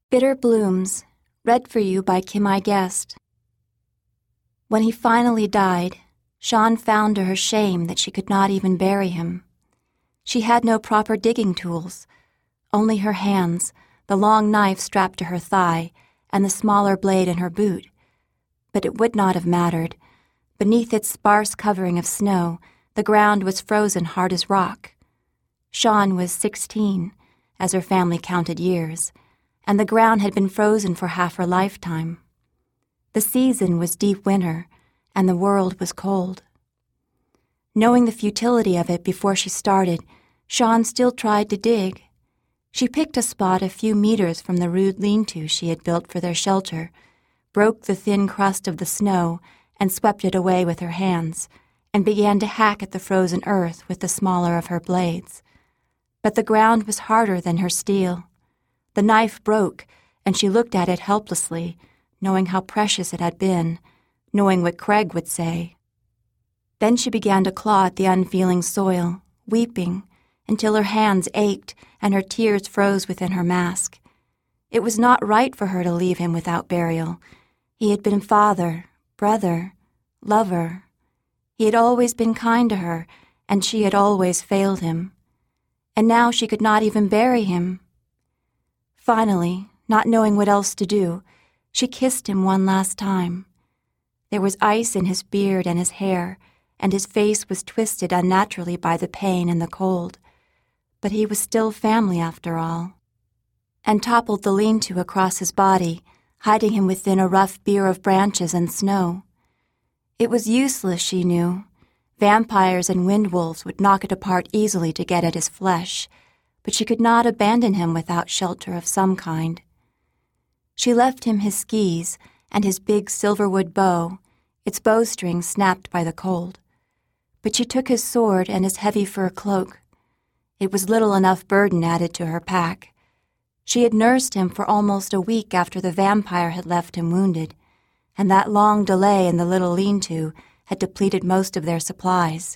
Bitter Blooms, read for you by Kim I. Guest. When he finally died, Sean found to her shame that she could not even bury him. She had no proper digging tools, only her hands, the long knife strapped to her thigh, and the smaller blade in her boot. But it would not have mattered. Beneath its sparse covering of snow, the ground was frozen hard as rock. Sean was 16, as her family counted years, and the ground had been frozen for half her lifetime. The season was deep winter, and the world was cold. Knowing the futility of it before she started, Sean still tried to dig. She picked a spot a few meters from the rude lean-to she had built for their shelter, broke the thin crust of the snow and swept it away with her hands, and began to hack at the frozen earth with the smaller of her blades. But the ground was harder than her steel. The knife broke, and she looked at it helplessly, knowing how precious it had been, knowing what Craig would say. Then she began to claw at the unfeeling soil, weeping, until her hands ached and her tears froze within her mask. It was not right for her to leave him without burial. He had been father, brother, lover. He had always been kind to her, and she had always failed him. And now she could not even bury him. Finally, not knowing what else to do, she kissed him one last time. There was ice in his beard and his hair, and his face was twisted unnaturally by the pain and the cold. But he was still family after all. And toppled the lean-to across his body, hiding him within a rough bier of branches and snow. It was useless, she knew. Vampires and wind-wolves would knock it apart easily to get at his flesh, but she could not abandon him without shelter of some kind. She left him his skis and his big silverwood bow, its bowstring snapped by the cold. But she took his sword and his heavy fur cloak. It was little enough burden added to her pack. She had nursed him for almost a week after the vampire had left him wounded, and that long delay in the little lean-to had depleted most of their supplies.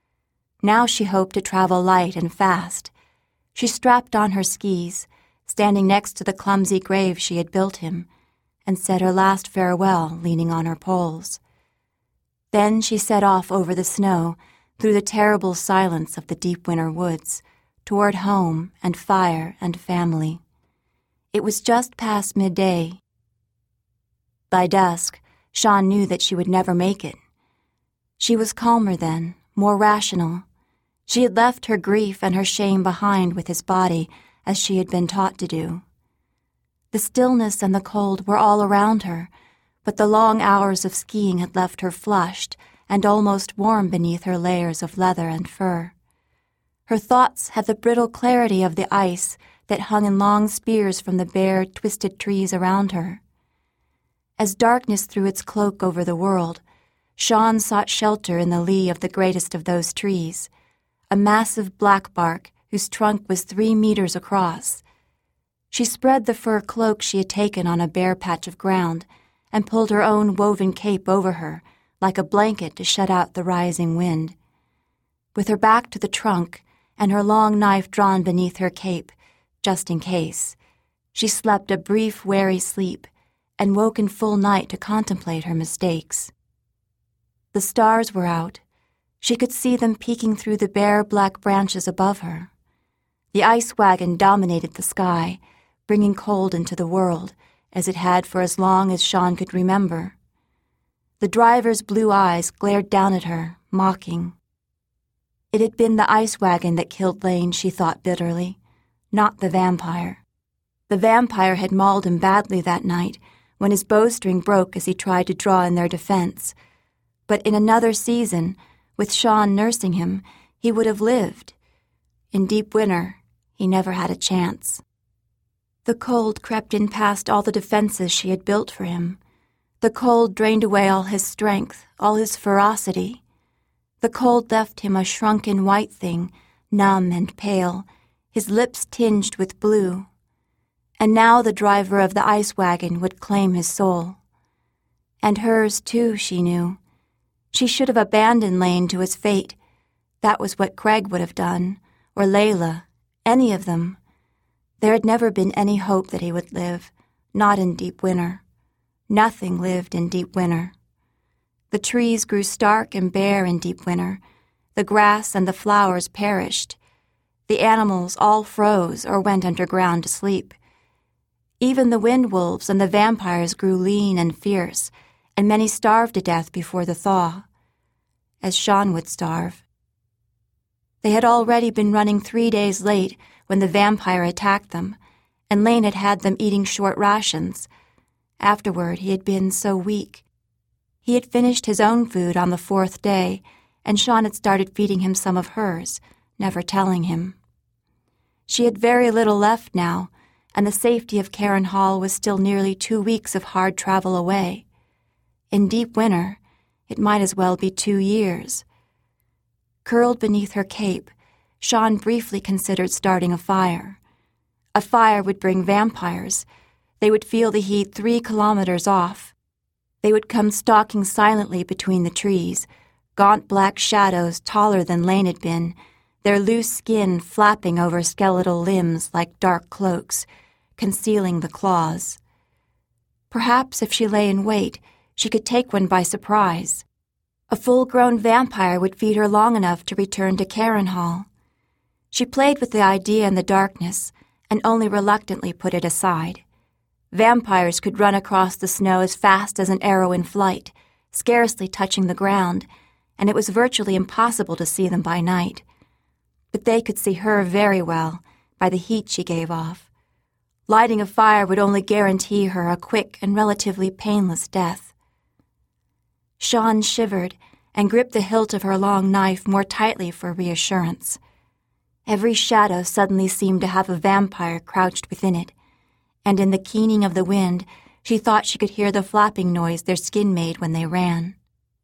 Now she hoped to travel light and fast. She strapped on her skis, standing next to the clumsy grave she had built him, and said her last farewell leaning on her poles. Then she set off over the snow, through the terrible silence of the deep winter woods, toward home and fire and family. It was just past midday. By dusk, Sean knew that she would never make it. She was calmer then, more rational. She had left her grief and her shame behind with his body, as she had been taught to do. The stillness and the cold were all around her, but the long hours of skiing had left her flushed and almost warm beneath her layers of leather and fur. Her thoughts had the brittle clarity of the ice that hung in long spears from the bare, twisted trees around her. As darkness threw its cloak over the world, Sean sought shelter in the lee of the greatest of those trees, a massive black bark whose trunk was 3 meters across. She spread the fur cloak she had taken on a bare patch of ground and pulled her own woven cape over her, like a blanket to shut out the rising wind. With her back to the trunk and her long knife drawn beneath her cape, just in case, she slept a brief, wary sleep and woke in full night to contemplate her mistakes. The stars were out. She could see them peeking through the bare black branches above her. The ice wagon dominated the sky, bringing cold into the world, as it had for as long as Sean could remember. The driver's blue eyes glared down at her, mocking. It had been the ice wagon that killed Lane, she thought bitterly, not the vampire. The vampire had mauled him badly that night, when his bowstring broke as he tried to draw in their defense. But in another season, with Sean nursing him, he would have lived. In deep winter, he never had a chance. The cold crept in past all the defenses she had built for him. The cold drained away all his strength, all his ferocity. The cold left him a shrunken white thing, numb and pale, his lips tinged with blue. And now the driver of the ice wagon would claim his soul. And hers, too, she knew. She should have abandoned Lane to his fate. That was what Craig would have done, or Layla, any of them. There had never been any hope that he would live, not in deep winter. Nothing lived in deep winter. The trees grew stark and bare in deep winter. The grass and the flowers perished. The animals all froze or went underground to sleep. Even the wind wolves and the vampires grew lean and fierce, and many starved to death before the thaw, as Sean would starve. They had already been running 3 days late when the vampire attacked them, and Lane had had them eating short rations. Afterward, he had been so weak. He had finished his own food on the 4th day, and Sean had started feeding him some of hers, never telling him. She had very little left now, and the safety of Karen Hall was still nearly 2 weeks of hard travel away. In deep winter, it might as well be 2 years. Curled beneath her cape, Sean briefly considered starting a fire. A fire would bring vampires. They would feel the heat 3 kilometers off. They would come stalking silently between the trees, gaunt black shadows taller than Lane had been, their loose skin flapping over skeletal limbs like dark cloaks, concealing the claws. Perhaps if she lay in wait, she could take one by surprise. A full-grown vampire would feed her long enough to return to Karen Hall. She played with the idea in the darkness and only reluctantly put it aside. Vampires could run across the snow as fast as an arrow in flight, scarcely touching the ground, and it was virtually impossible to see them by night. But they could see her very well by the heat she gave off. Lighting a fire would only guarantee her a quick and relatively painless death. Sean shivered and gripped the hilt of her long knife more tightly for reassurance. Every shadow suddenly seemed to have a vampire crouched within it, and in the keening of the wind, she thought she could hear the flapping noise their skin made when they ran.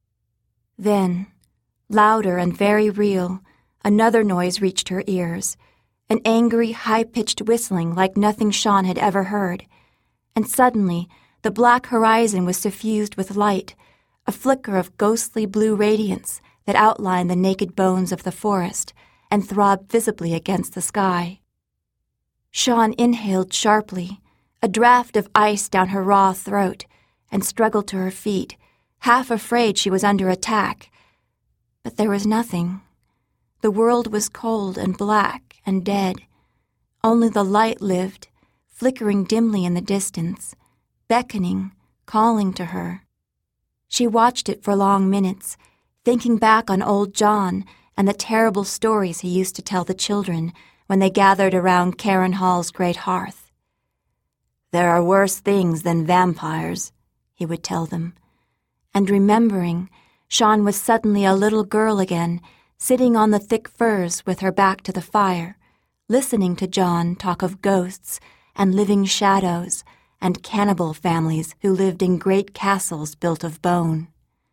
Then, louder and very real, another noise reached her ears, an angry, high-pitched whistling like nothing Sean had ever heard, and suddenly the black horizon was suffused with light, a flicker of ghostly blue radiance that outlined the naked bones of the forest and throbbed visibly against the sky. Sean inhaled sharply, a draft of ice down her raw throat, and struggled to her feet, half afraid she was under attack. But there was nothing. The world was cold and black and dead. Only the light lived, flickering dimly in the distance, beckoning, calling to her. She watched it for long minutes, thinking back on old John and the terrible stories he used to tell the children when they gathered around Karen Hall's great hearth. "There are worse things than vampires," he would tell them. And remembering, Sean was suddenly a little girl again, sitting on the thick furs with her back to the fire, listening to John talk of ghosts and living shadows and cannibal families who lived in great castles built of bone.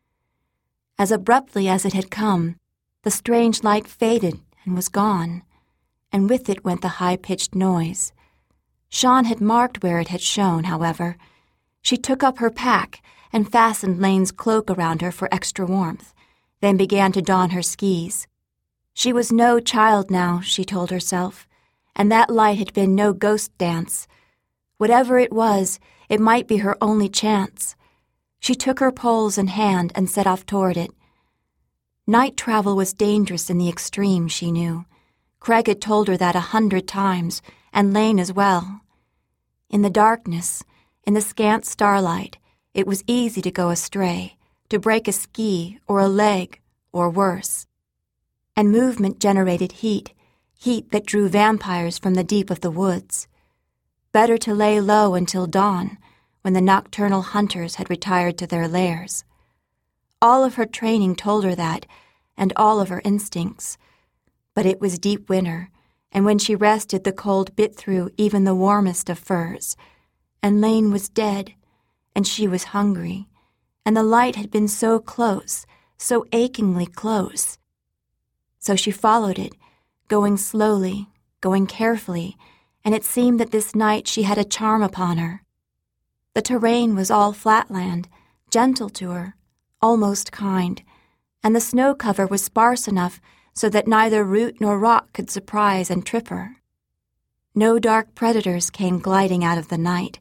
As abruptly as it had come, the strange light faded and was gone, and with it went the high-pitched noise. Sean had marked where it had shone, however. She took up her pack and fastened Lane's cloak around her for extra warmth, then began to don her skis. She was no child now, she told herself, and that light had been no ghost dance. Whatever it was, it might be her only chance. She took her poles in hand and set off toward it. Night travel was dangerous in the extreme, she knew. Craig had told her that 100 times, and Lane as well. In the darkness, in the scant starlight, it was easy to go astray, to break a ski or a leg, or worse. And movement generated heat that drew vampires from the deep of the woods. Better to lay low until dawn, when the nocturnal hunters had retired to their lairs. All of her training told her that, and all of her instincts. But it was deep winter, and when she rested the cold bit through even the warmest of furs. And Lane was dead, and she was hungry, and the light had been so close, so achingly close. So she followed it, going slowly, going carefully, and it seemed that this night she had a charm upon her. The terrain was all flatland, gentle to her, almost kind, and the snow cover was sparse enough so that neither root nor rock could surprise and trip her. No dark predators came gliding out of the night,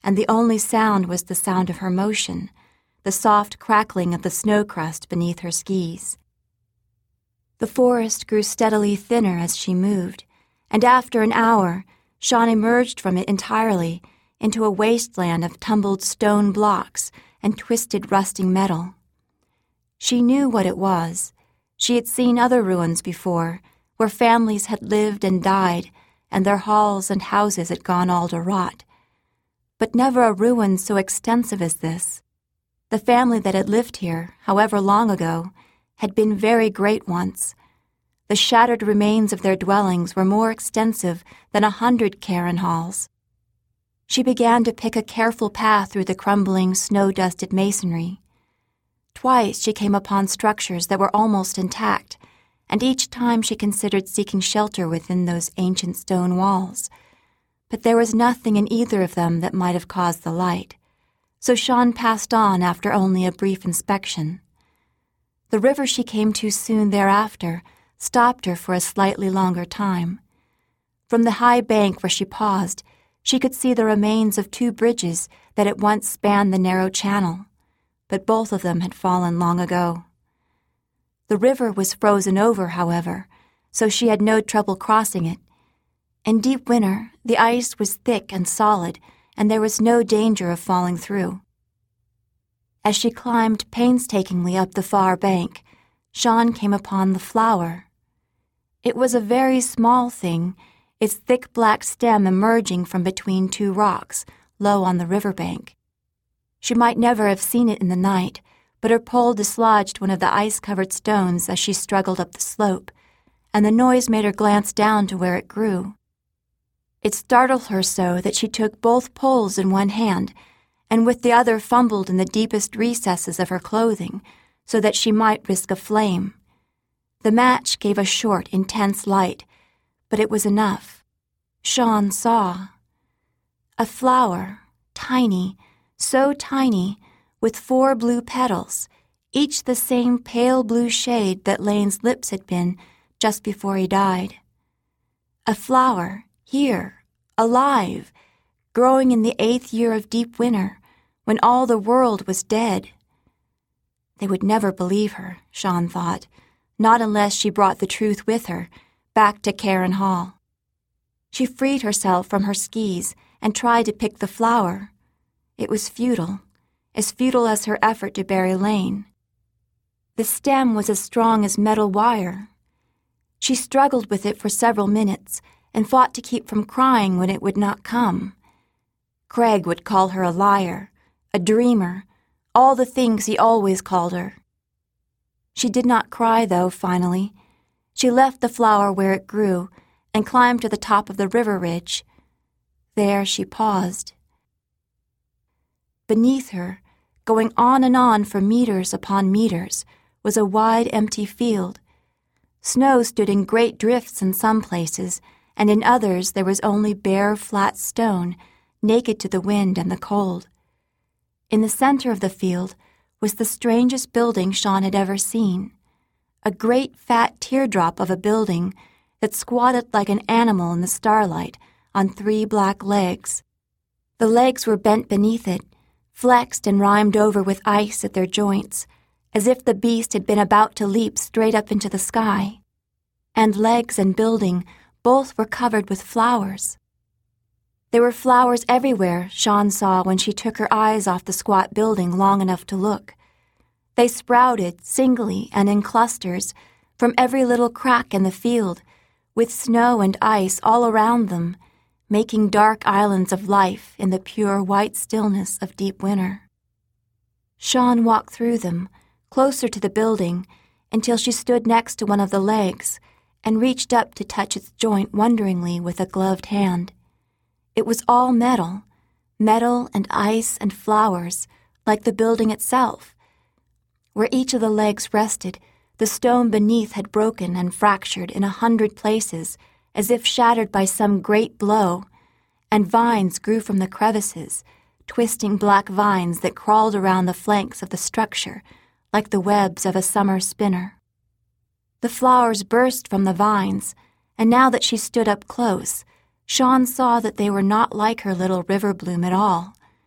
and the only sound was the sound of her motion, the soft crackling of the snow crust beneath her skis. The forest grew steadily thinner as she moved, and after an hour, Shawn emerged from it entirely into a wasteland of tumbled stone blocks and twisted rusting metal. She knew what it was. She had seen other ruins before, where families had lived and died, and their halls and houses had gone all to rot. But never a ruin so extensive as this. The family that had lived here, however long ago, had been very great once. The shattered remains of their dwellings were more extensive than 100 Cairn halls. She began to pick a careful path through the crumbling, snow-dusted masonry. Twice she came upon structures that were almost intact, and each time she considered seeking shelter within those ancient stone walls. But there was nothing in either of them that might have caused the light, so Shawn passed on after only a brief inspection. The river she came to soon thereafter stopped her for a slightly longer time. From the high bank where she paused, she could see the remains of 2 bridges that at once spanned the narrow channel, but both of them had fallen long ago. The river was frozen over, however, so she had no trouble crossing it. In deep winter, the ice was thick and solid, and there was no danger of falling through. As she climbed painstakingly up the far bank, Shawn came upon the flower. It was a very small thing, its thick black stem emerging from between 2 rocks, low on the riverbank. She might never have seen it in the night, but her pole dislodged one of the ice-covered stones as she struggled up the slope, and the noise made her glance down to where it grew. It startled her so that she took both poles in one hand, and with the other fumbled in the deepest recesses of her clothing, so that she might risk a flame. The match gave a short, intense light, but it was enough. Shawn saw a flower, tiny, so tiny, with 4 blue petals, each the same pale blue shade that Lane's lips had been just before he died. A flower, here, alive, growing in the 8th year of deep winter, when all the world was dead. They would never believe her, Shawn thought, not unless she brought the truth with her, back to Cairn Hall. She freed herself from her skis and tried to pick the flower. It was futile as her effort to bury Lane. The stem was as strong as metal wire. She struggled with it for several minutes and fought to keep from crying when it would not come. Craig would call her a liar, a dreamer, all the things he always called her. She did not cry, though, finally. She left the flower where it grew and climbed to the top of the river ridge. There she paused. Beneath her, going on and on for meters upon meters, was a wide, empty field. Snow stood in great drifts in some places, and in others there was only bare, flat stone, naked to the wind and the cold. In the center of the field was the strangest building Shawn had ever seen, a great fat teardrop of a building that squatted like an animal in the starlight on 3 black legs. The legs were bent beneath it, flexed and rimed over with ice at their joints, as if the beast had been about to leap straight up into the sky. And legs and building both were covered with flowers. There were flowers everywhere, Shawn saw when she took her eyes off the squat building long enough to look. They sprouted, singly and in clusters, from every little crack in the field, with snow and ice all around them, making dark islands of life in the pure white stillness of deep winter. Shawn walked through them, closer to the building, until she stood next to one of the legs and reached up to touch its joint wonderingly with a gloved hand. It was all metal and ice and flowers, like the building itself. Where each of the legs rested, the stone beneath had broken and fractured in 100 places, as if shattered by some great blow, and vines grew from the crevices, twisting black vines that crawled around the flanks of the structure like the webs of a summer spinner. The flowers burst from the vines, and now that she stood up close, Shawn saw that they were not like her little river bloom at all.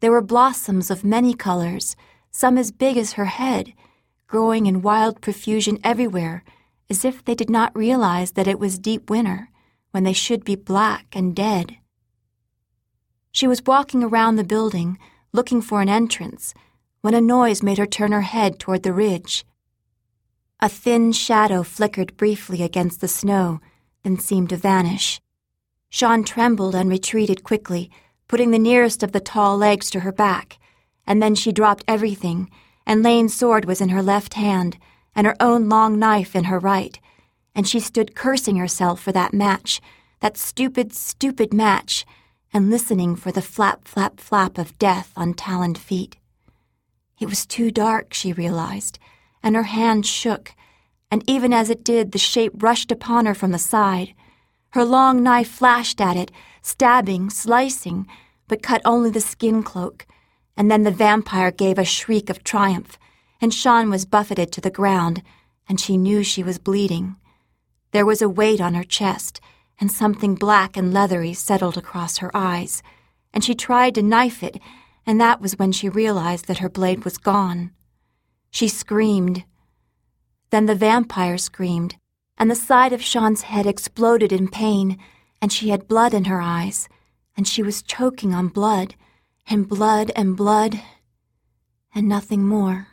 There were blossoms of many colors, some as big as her head, growing in wild profusion everywhere, as if they did not realize that it was deep winter, when they should be black and dead. She was walking around the building, looking for an entrance, when a noise made her turn her head toward the ridge. A thin shadow flickered briefly against the snow, then seemed to vanish. Shawn trembled and retreated quickly, putting the nearest of the tall legs to her back, and then she dropped everything, and Lane's sword was in her left hand, and her own long knife in her right, and she stood cursing herself for that match, that stupid, stupid match, and listening for the flap, flap, flap of death on taloned feet. It was too dark, she realized, and her hand shook, and even as it did, the shape rushed upon her from the side. Her long knife flashed at it, stabbing, slicing, but cut only the skin cloak, and then the vampire gave a shriek of triumph, and Shawn was buffeted to the ground, and she knew she was bleeding. There was a weight on her chest, and something black and leathery settled across her eyes, and she tried to knife it, and that was when she realized that her blade was gone. She screamed. Then the vampire screamed, and the side of Shawn's head exploded in pain, and she had blood in her eyes, and she was choking on blood, and blood and blood, and nothing more.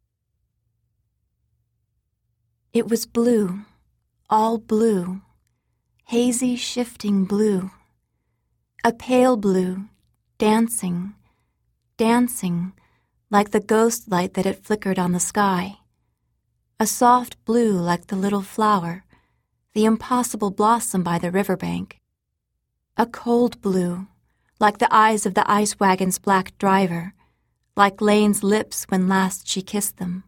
It was blue, all blue, hazy, shifting blue, a pale blue, dancing, dancing, like the ghost light that had flickered on the sky. A soft blue like the little flower, the impossible blossom by the riverbank. A cold blue, like the eyes of the ice wagon's black driver, like Lane's lips when last she kissed them.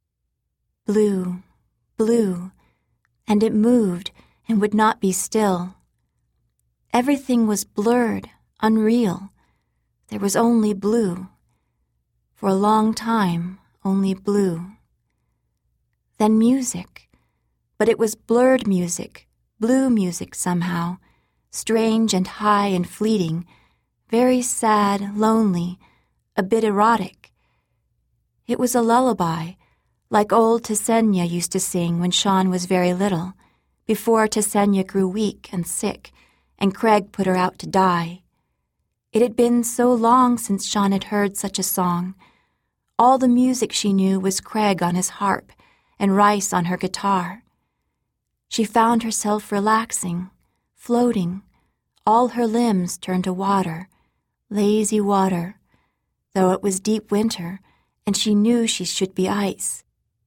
Blue, blue, and it moved and would not be still. Everything was blurred, unreal. There was only blue. For a long time, only blue. Then music, but it was blurred music, blue music somehow, strange and high and fleeting, very sad, lonely, a bit erotic. It was a lullaby, like old Tesenia used to sing when Shawn was very little, before Tesenia grew weak and sick, and Craig put her out to die. It had been so long since Shawn had heard such a song. All the music she knew was Craig on his harp and Rice on her guitar. She found herself relaxing, floating, all her limbs turned to water, lazy water, though it was deep winter and she knew she should be ice.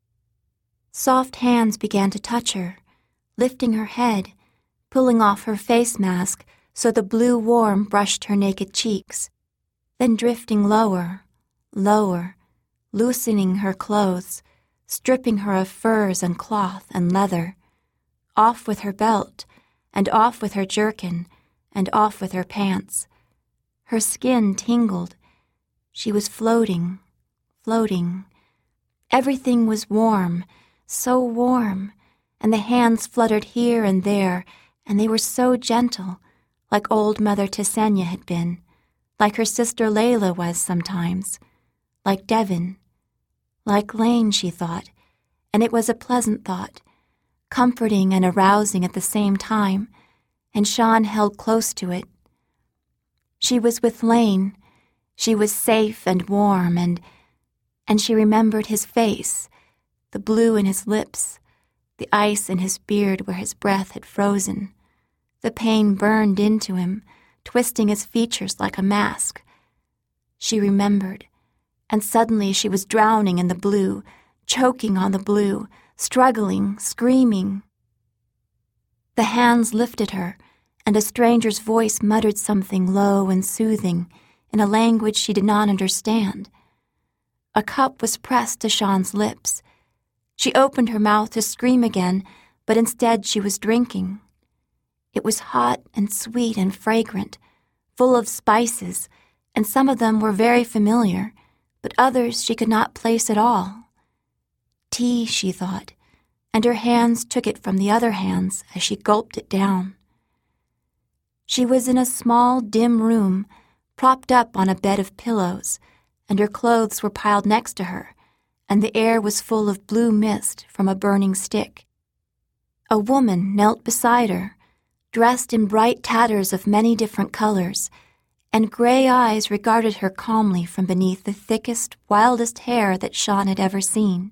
Soft hands began to touch her, lifting her head, pulling off her face mask so the blue warm brushed her naked cheeks, then drifting lower, lower, loosening her clothes, stripping her of furs and cloth and leather, off with her belt, and off with her jerkin, and off with her pants. Her skin tingled. She was floating, floating. Everything was warm, so warm, and the hands fluttered here and there, and they were so gentle, like old Mother Tesenia had been, like her sister Layla was sometimes, like Devin, like Lane, she thought, and it was a pleasant thought, comforting and arousing at the same time, and Shawn held close to it. She was with Lane. She was safe and warm, and she remembered his face, the blue in his lips, the ice in his beard where his breath had frozen. The pain burned into him, twisting his features like a mask. She remembered, and suddenly she was drowning in the blue, choking on the blue, struggling, screaming. The hands lifted her, and a stranger's voice muttered something low and soothing in a language she did not understand. A cup was pressed to Shawn's lips. She opened her mouth to scream again, but instead she was drinking. It was hot and sweet and fragrant, full of spices, and some of them were very familiar, but others she could not place at all. Tea, she thought, and her hands took it from the other hands as she gulped it down. She was in a small, dim room, propped up on a bed of pillows, and her clothes were piled next to her, and the air was full of blue mist from a burning stick. A woman knelt beside her, dressed in bright tatters of many different colors, and gray eyes regarded her calmly from beneath the thickest, wildest hair that Sean had ever seen.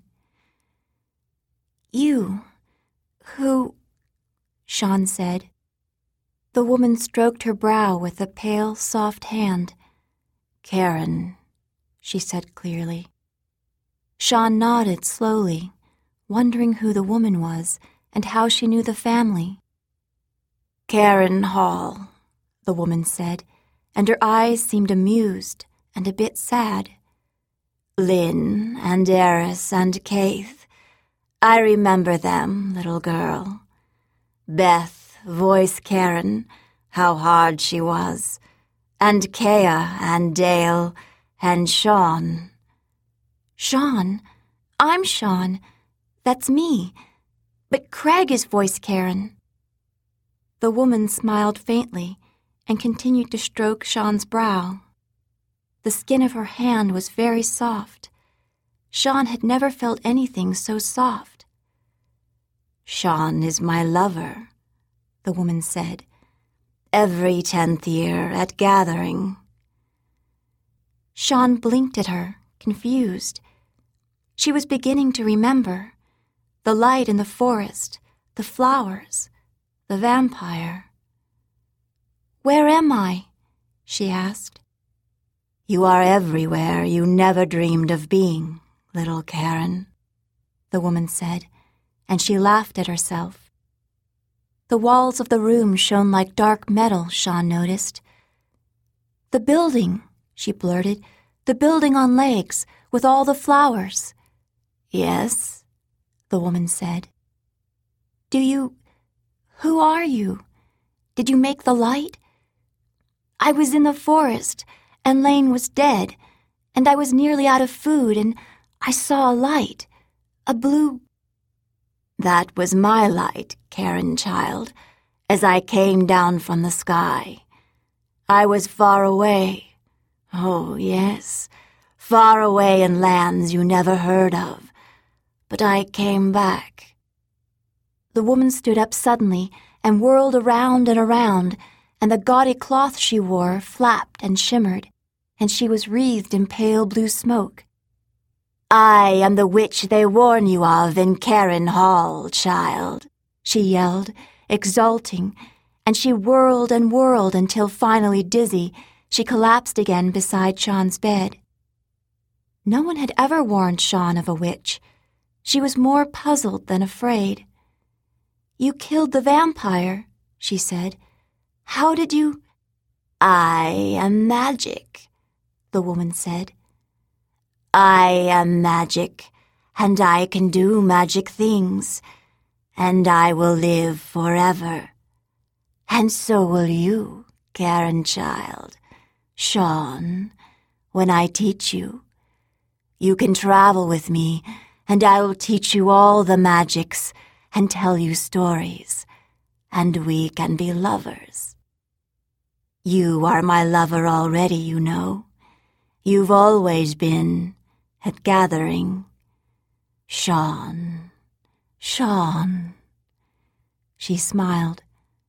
"You, who," Sean said. The woman stroked her brow with a pale, soft hand. "Karen," she said clearly. Sean nodded slowly, wondering who the woman was and how she knew the family. "Karen Hall," the woman said, and her eyes seemed amused and a bit sad. "Lynn and Eris and Keith. I remember them, little girl. Beth, voice Karen, how hard she was. And Kea and Dale and Sean." "Sean? I'm Sean. That's me. But Craig is voice Karen." The woman smiled faintly and continued to stroke Sean's brow. The skin of her hand was very soft. Sean had never felt anything so soft. "Sean is my lover," the woman said. "Every 10th year at Gathering." Sean blinked at her, confused. She was beginning to remember. The light in the forest, the flowers, the vampire. "Where am I?" she asked. "You are everywhere you never dreamed of being, little Karen," the woman said, and she laughed at herself. The walls of the room shone like dark metal, Sean noticed. "The building," she blurted, "the building on legs, with all the flowers." "Yes," the woman said. Who are you? Did you make the light? I was in the forest, and Lane was dead, and I was nearly out of food, and I saw a light, a blue—" "That was my light, Karen child, as I came down from the sky. I was far away. Oh, yes, far away in lands you never heard of. But I came back." The woman stood up suddenly and whirled around and around, and the gaudy cloth she wore flapped and shimmered, and she was wreathed in pale blue smoke. "I am the witch they warn you of in Karen Hall, child," she yelled, exulting, and she whirled and whirled until finally dizzy, she collapsed again beside Sean's bed. No one had ever warned Sean of a witch. She was more puzzled than afraid. "You killed the vampire," she said. "How did you—" "I am magic," the woman said. "I am magic, and I can do magic things, and I will live forever. And so will you, Karen child, Sean, when I teach you. You can travel with me, and I will teach you all the magics and tell you stories, and we can be lovers. You are my lover already, you know. You've always been at Gathering. Sean, Sean." She smiled.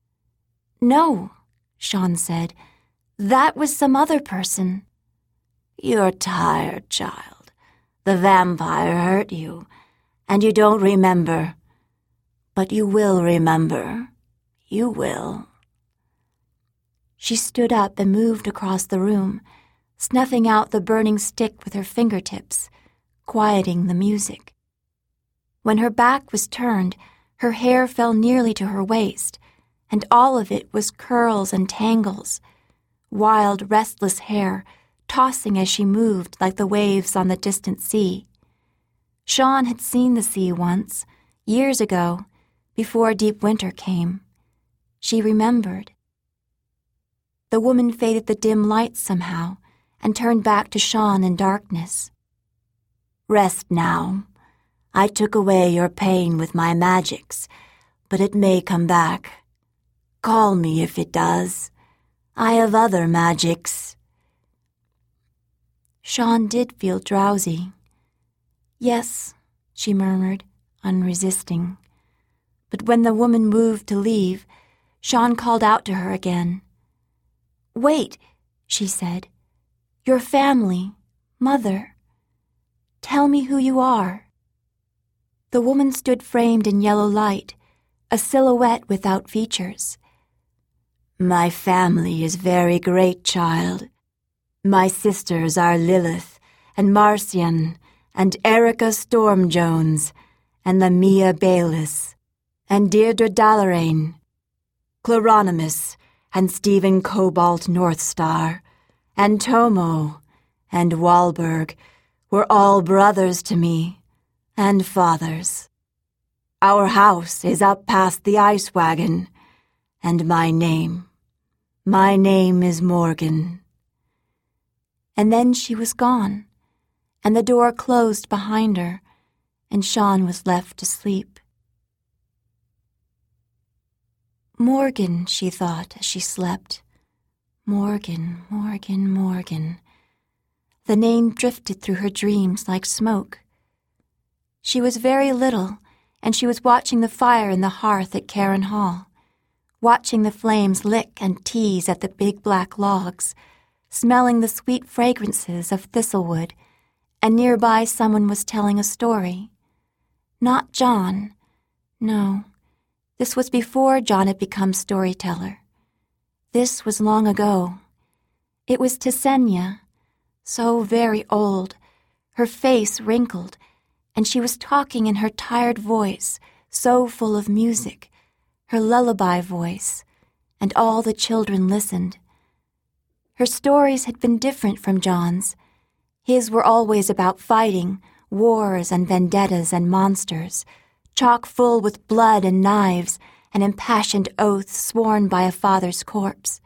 "No," Sean said. "That was some other person." "You're tired, child. The vampire hurt you, and you don't remember. But you will remember. You will." She stood up and moved across the room, snuffing out the burning stick with her fingertips, quieting the music. When her back was turned, her hair fell nearly to her waist, and all of it was curls and tangles, wild, restless hair, tossing as she moved like the waves on the distant sea. Sean had seen the sea once, years ago, before deep winter came. She remembered. The woman faded the dim light somehow and turned back to Sean in darkness. "Rest now. I took away your pain with my magics, but it may come back. Call me if it does. I have other magics. Shawn did feel drowsy. "Yes," she murmured, unresisting. But when the woman moved to leave, Shawn called out to her again. "Wait," she said. "Your family, Mother. Tell me who you are." The woman stood framed in yellow light, a silhouette without features. "My family is very great, child. My sisters are Lilith and Marcian and Erica Storm Jones and Lamia Bayless and Deirdre Dallarain, Cloronymus and Stephen Cobalt Northstar and Tomo and Wahlberg were all brothers to me and fathers. Our house is up past the ice wagon, and my name is Morgan." And then she was gone, and the door closed behind her, and Shawn was left to sleep. Morgan, she thought as she slept. Morgan, Morgan, Morgan. The name drifted through her dreams like smoke. She was very little, and she was watching the fire in the hearth at Caron Hall, watching the flames lick and tease at the big black logs, smelling the sweet fragrances of thistlewood, and nearby someone was telling a story. Not John. No, this was before John had become storyteller. This was long ago. It was Ksenia, so very old, her face wrinkled, and she was talking in her tired voice, so full of music, her lullaby voice, and all the children listened. Her stories had been different from John's. His were always about fighting, wars and vendettas and monsters, chock full with blood and knives and impassioned oaths sworn by a father's corpse.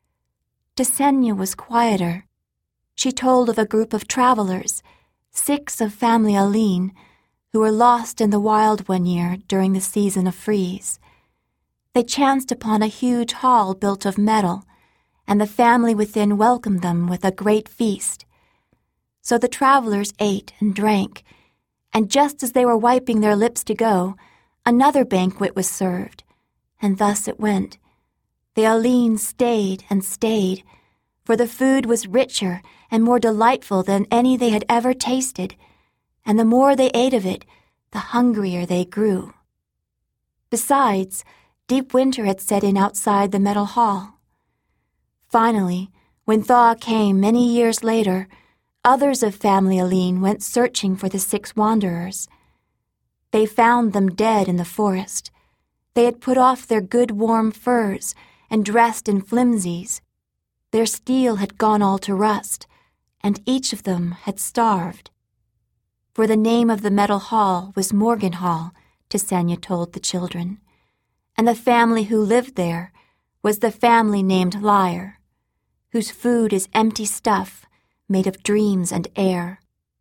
Ksenia was quieter. She told of a group of travelers, 6 of family Aline, who were lost in the wild one year during the season of freeze. They chanced upon a huge hall built of metal, and the family within welcomed them with a great feast. So the travelers ate and drank, and just as they were wiping their lips to go, another banquet was served, and thus it went. The Alines stayed and stayed, for the food was richer and more delightful than any they had ever tasted, and the more they ate of it, the hungrier they grew. Besides, deep winter had set in outside the metal hall. Finally, when thaw came many years later, others of family Aline went searching for the 6 wanderers. They found them dead in the forest. They had put off their good warm furs and dressed in flimsies. Their steel had gone all to rust, and each of them had starved. For the name of the metal hall was Morgan Hall, Ksenia told the children, and the family who lived there was the family named Liar, whose food is empty stuff made of dreams and air.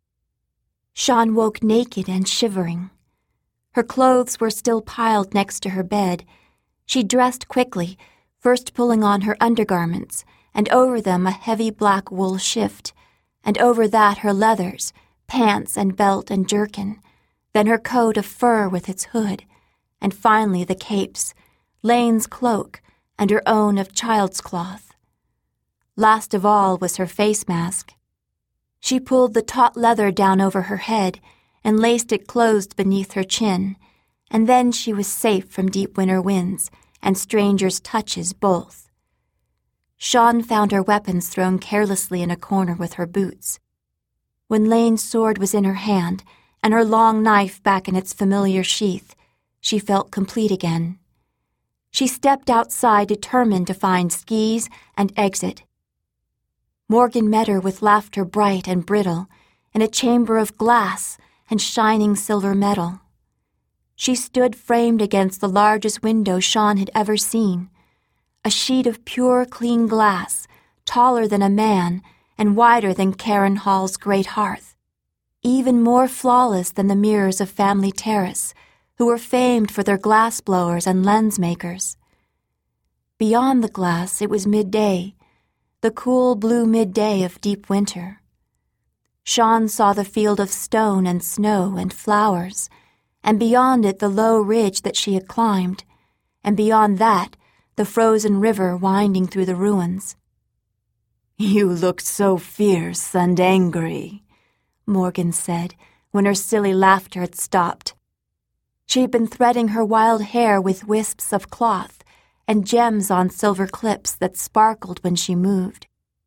Shawn woke naked and shivering. Her clothes were still piled next to her bed. She dressed quickly, first pulling on her undergarments, and over them a heavy black wool shift, and over that her leathers, pants and belt and jerkin, then her coat of fur with its hood, and finally the capes, Lane's cloak, and her own of child's cloth. Last of all was her face mask. She pulled the taut leather down over her head and laced it closed beneath her chin, and then she was safe from deep winter winds and strangers' touches both. Shawn found her weapons thrown carelessly in a corner with her boots. When Lane's sword was in her hand and her long knife back in its familiar sheath, she felt complete again. She stepped outside determined to find skis and exit. Morgan met her with laughter bright and brittle, in a chamber of glass and shining silver metal. She stood framed against the largest window Shawn had ever seen, a sheet of pure, clean glass, taller than a man and wider than Caron Hall's great hearth, even more flawless than the mirrors of Family Terrace, who were famed for their glass blowers and lens makers. Beyond the glass it was midday, the cool blue midday of deep winter. Sean saw the field of stone and snow and flowers, and beyond it the low ridge that she had climbed, and beyond that the frozen river winding through the ruins. "You look so fierce and angry," Morgan said when her silly laughter had stopped. She had been threading her wild hair with wisps of cloth and gems on silver clips that sparkled when she moved.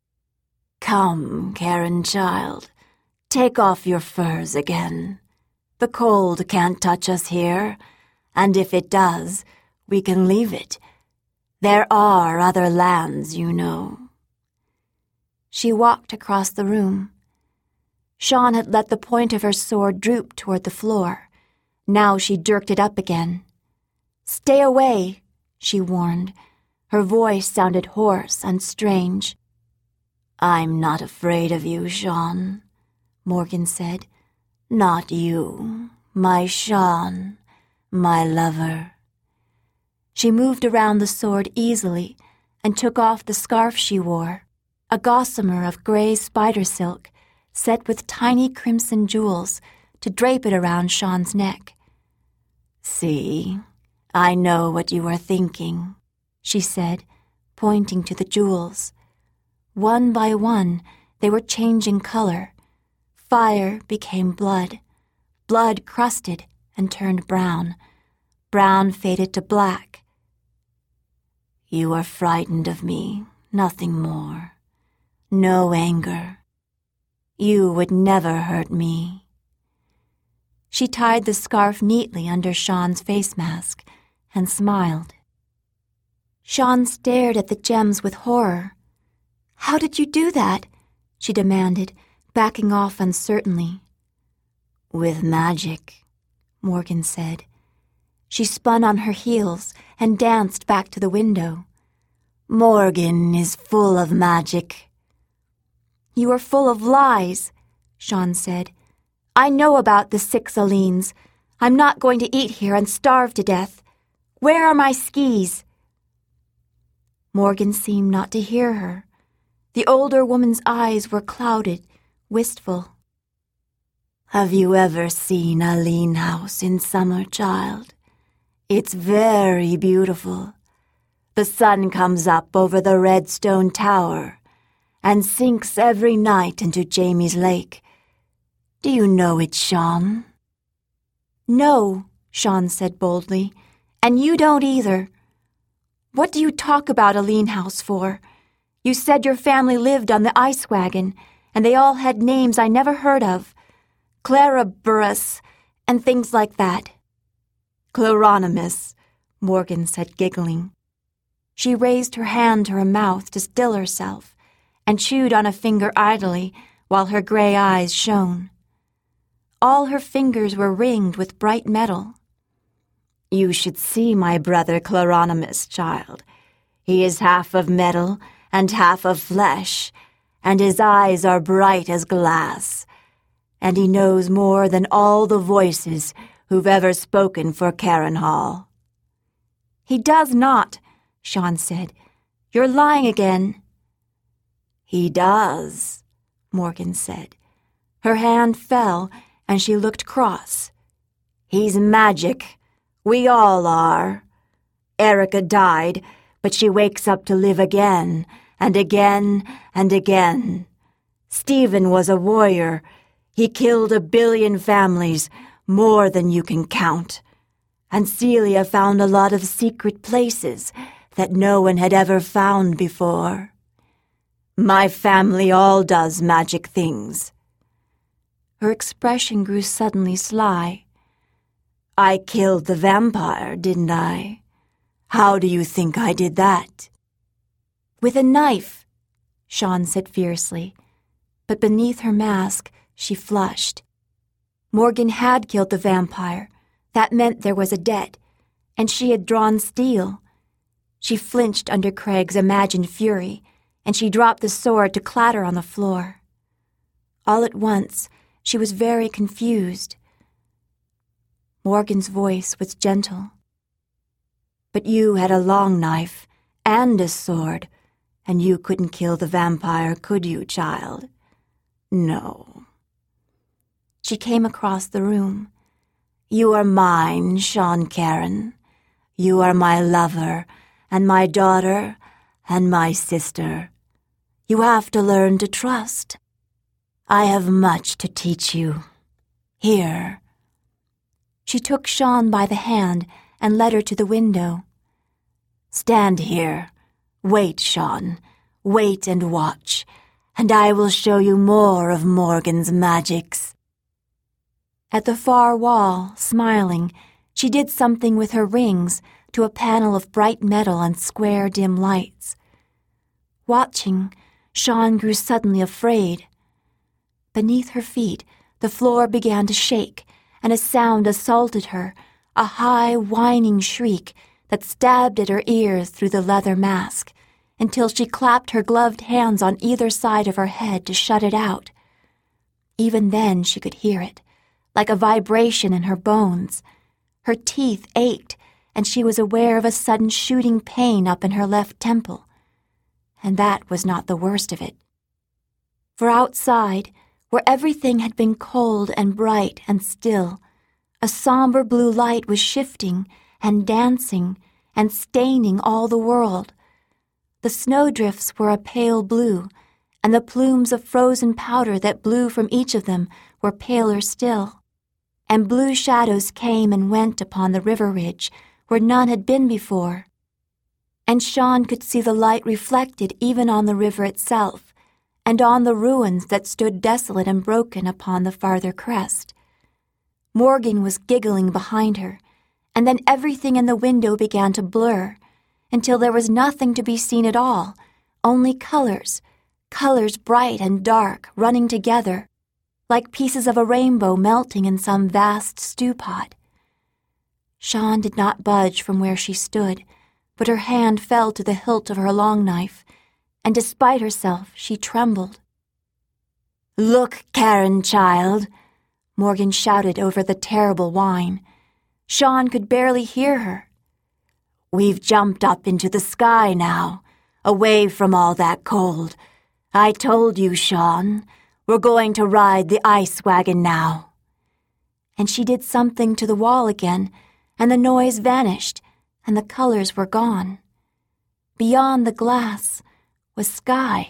"Come, Karen child, take off your furs again. The cold can't touch us here, and if it does, we can leave it. There are other lands, you know." She walked across the room. Sean had let the point of her sword droop toward the floor. Now she jerked it up again. "Stay away," she warned. Her voice sounded hoarse and strange. "I'm not afraid of you, Sean," Morgan said. "Not you, my Sean, my lover." She moved around the sword easily and took off the scarf she wore, a gossamer of gray spider silk set with tiny crimson jewels to drape it around Sean's neck. "See, I know what you are thinking," she said, pointing to the jewels. One by one, they were changing color. Fire became blood. Blood crusted and turned brown. Brown faded to black. "You are frightened of me, nothing more. No anger. You would never hurt me." She tied the scarf neatly under Sean's face mask and smiled. Sean stared at the gems with horror. "How did you do that?" she demanded, backing off uncertainly. "With magic," Morgan said. She spun on her heels and danced back to the window. "Morgan is full of magic." "You are full of lies," Sean said. "I know about the 6 Alines. I'm not going to eat here and starve to death. Where are my skis?" Morgan seemed not to hear her. The older woman's eyes were clouded, wistful. "Have you ever seen Aline House in summer, child? It's very beautiful. The sun comes up over the red stone tower and sinks every night into Jamie's lake. Do you know it, Sean?" "No," Sean said boldly, "and you don't either. What do you talk about Aline House for? You said your family lived on the ice wagon, and they all had names I never heard of. Clara Burris, and things like that." "Claronimus," Morgan said, giggling. She raised her hand to her mouth to still herself, and chewed on a finger idly while her gray eyes shone. All her fingers were ringed with bright metal. "You should see my brother Claronimus, child. He is half of metal and half of flesh, and his eyes are bright as glass, and he knows more than all the voices who've ever spoken for Carenhall." "He does not," Sean said. "You're lying again." "He does," Morgan said. Her hand fell, and she looked cross. "He's magic. We all are. Erica died, but she wakes up to live again, and again, and again. Stephen was a warrior. He killed 1 billion families, more than you can count. And Celia found a lot of secret places that no one had ever found before. My family all does magic things." Her expression grew suddenly sly. "I killed the vampire, didn't I? How do you think I did that?" "With a knife," Sean said fiercely, but beneath her mask she flushed. Morgan had killed the vampire. That meant there was a debt, and she had drawn steel. She flinched under Craig's imagined fury, and she dropped the sword to clatter on the floor. All at once, she was very confused. Morgan's voice was gentle. "But you had a long knife and a sword, and you couldn't kill the vampire, could you, child? No, She came across the room. "You are mine, Sean Cairn. You are my lover, and my daughter, and my sister. You have to learn to trust. I have much to teach you. Here." She took Sean by the hand and led her to the window. "Stand here. Wait, Sean. Wait and watch, and I will show you more of Morgan's magics." At the far wall, smiling, she did something with her rings to a panel of bright metal and square dim lights. Watching, Sean grew suddenly afraid. Beneath her feet, the floor began to shake, and a sound assaulted her, a high, whining shriek that stabbed at her ears through the leather mask, until she clapped her gloved hands on either side of her head to shut it out. Even then she could hear it, like a vibration in her bones. Her teeth ached, and she was aware of a sudden shooting pain up in her left temple. And that was not the worst of it. For outside, where everything had been cold and bright and still, a somber blue light was shifting and dancing and staining all the world. The snowdrifts were a pale blue, and the plumes of frozen powder that blew from each of them were paler still. And blue shadows came and went upon the river ridge where none had been before. And Sean could see the light reflected even on the river itself, and on the ruins that stood desolate and broken upon the farther crest. Morgan was giggling behind her, and then everything in the window began to blur, until there was nothing to be seen at all, only colors bright and dark running together, like pieces of a rainbow melting in some vast stew pot. Sean did not budge from where she stood, but her hand fell to the hilt of her long knife, and despite herself, she trembled. "Look, Cairn, child," Morgan shouted over the terrible whine. Sean could barely hear her. "We've jumped up into the sky now, away from all that cold. I told you, Sean. We're going to ride the ice wagon now." And she did something to the wall again, and the noise vanished, and the colors were gone. Beyond the glass was sky.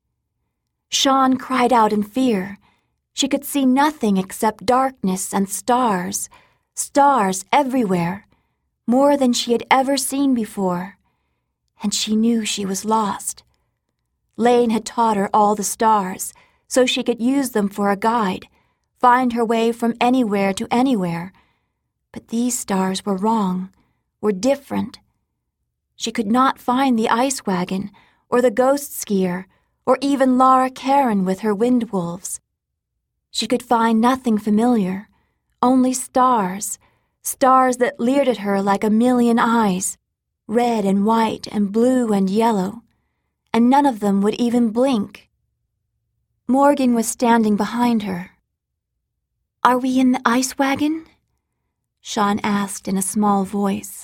Sean cried out in fear. She could see nothing except darkness and stars everywhere, more than she had ever seen before. And she knew she was lost. Lane had taught her all the stars, so she could use them for a guide, find her way from anywhere to anywhere. But these stars were wrong, were different. She could not find the ice wagon, or the ghost skier, or even Laura Cairn with her wind wolves. She could find nothing familiar, only stars that leered at her like a million eyes, red and white and blue and yellow, and none of them would even blink. Morgan was standing behind her. "Are we in the ice wagon?" Sean asked in a small voice.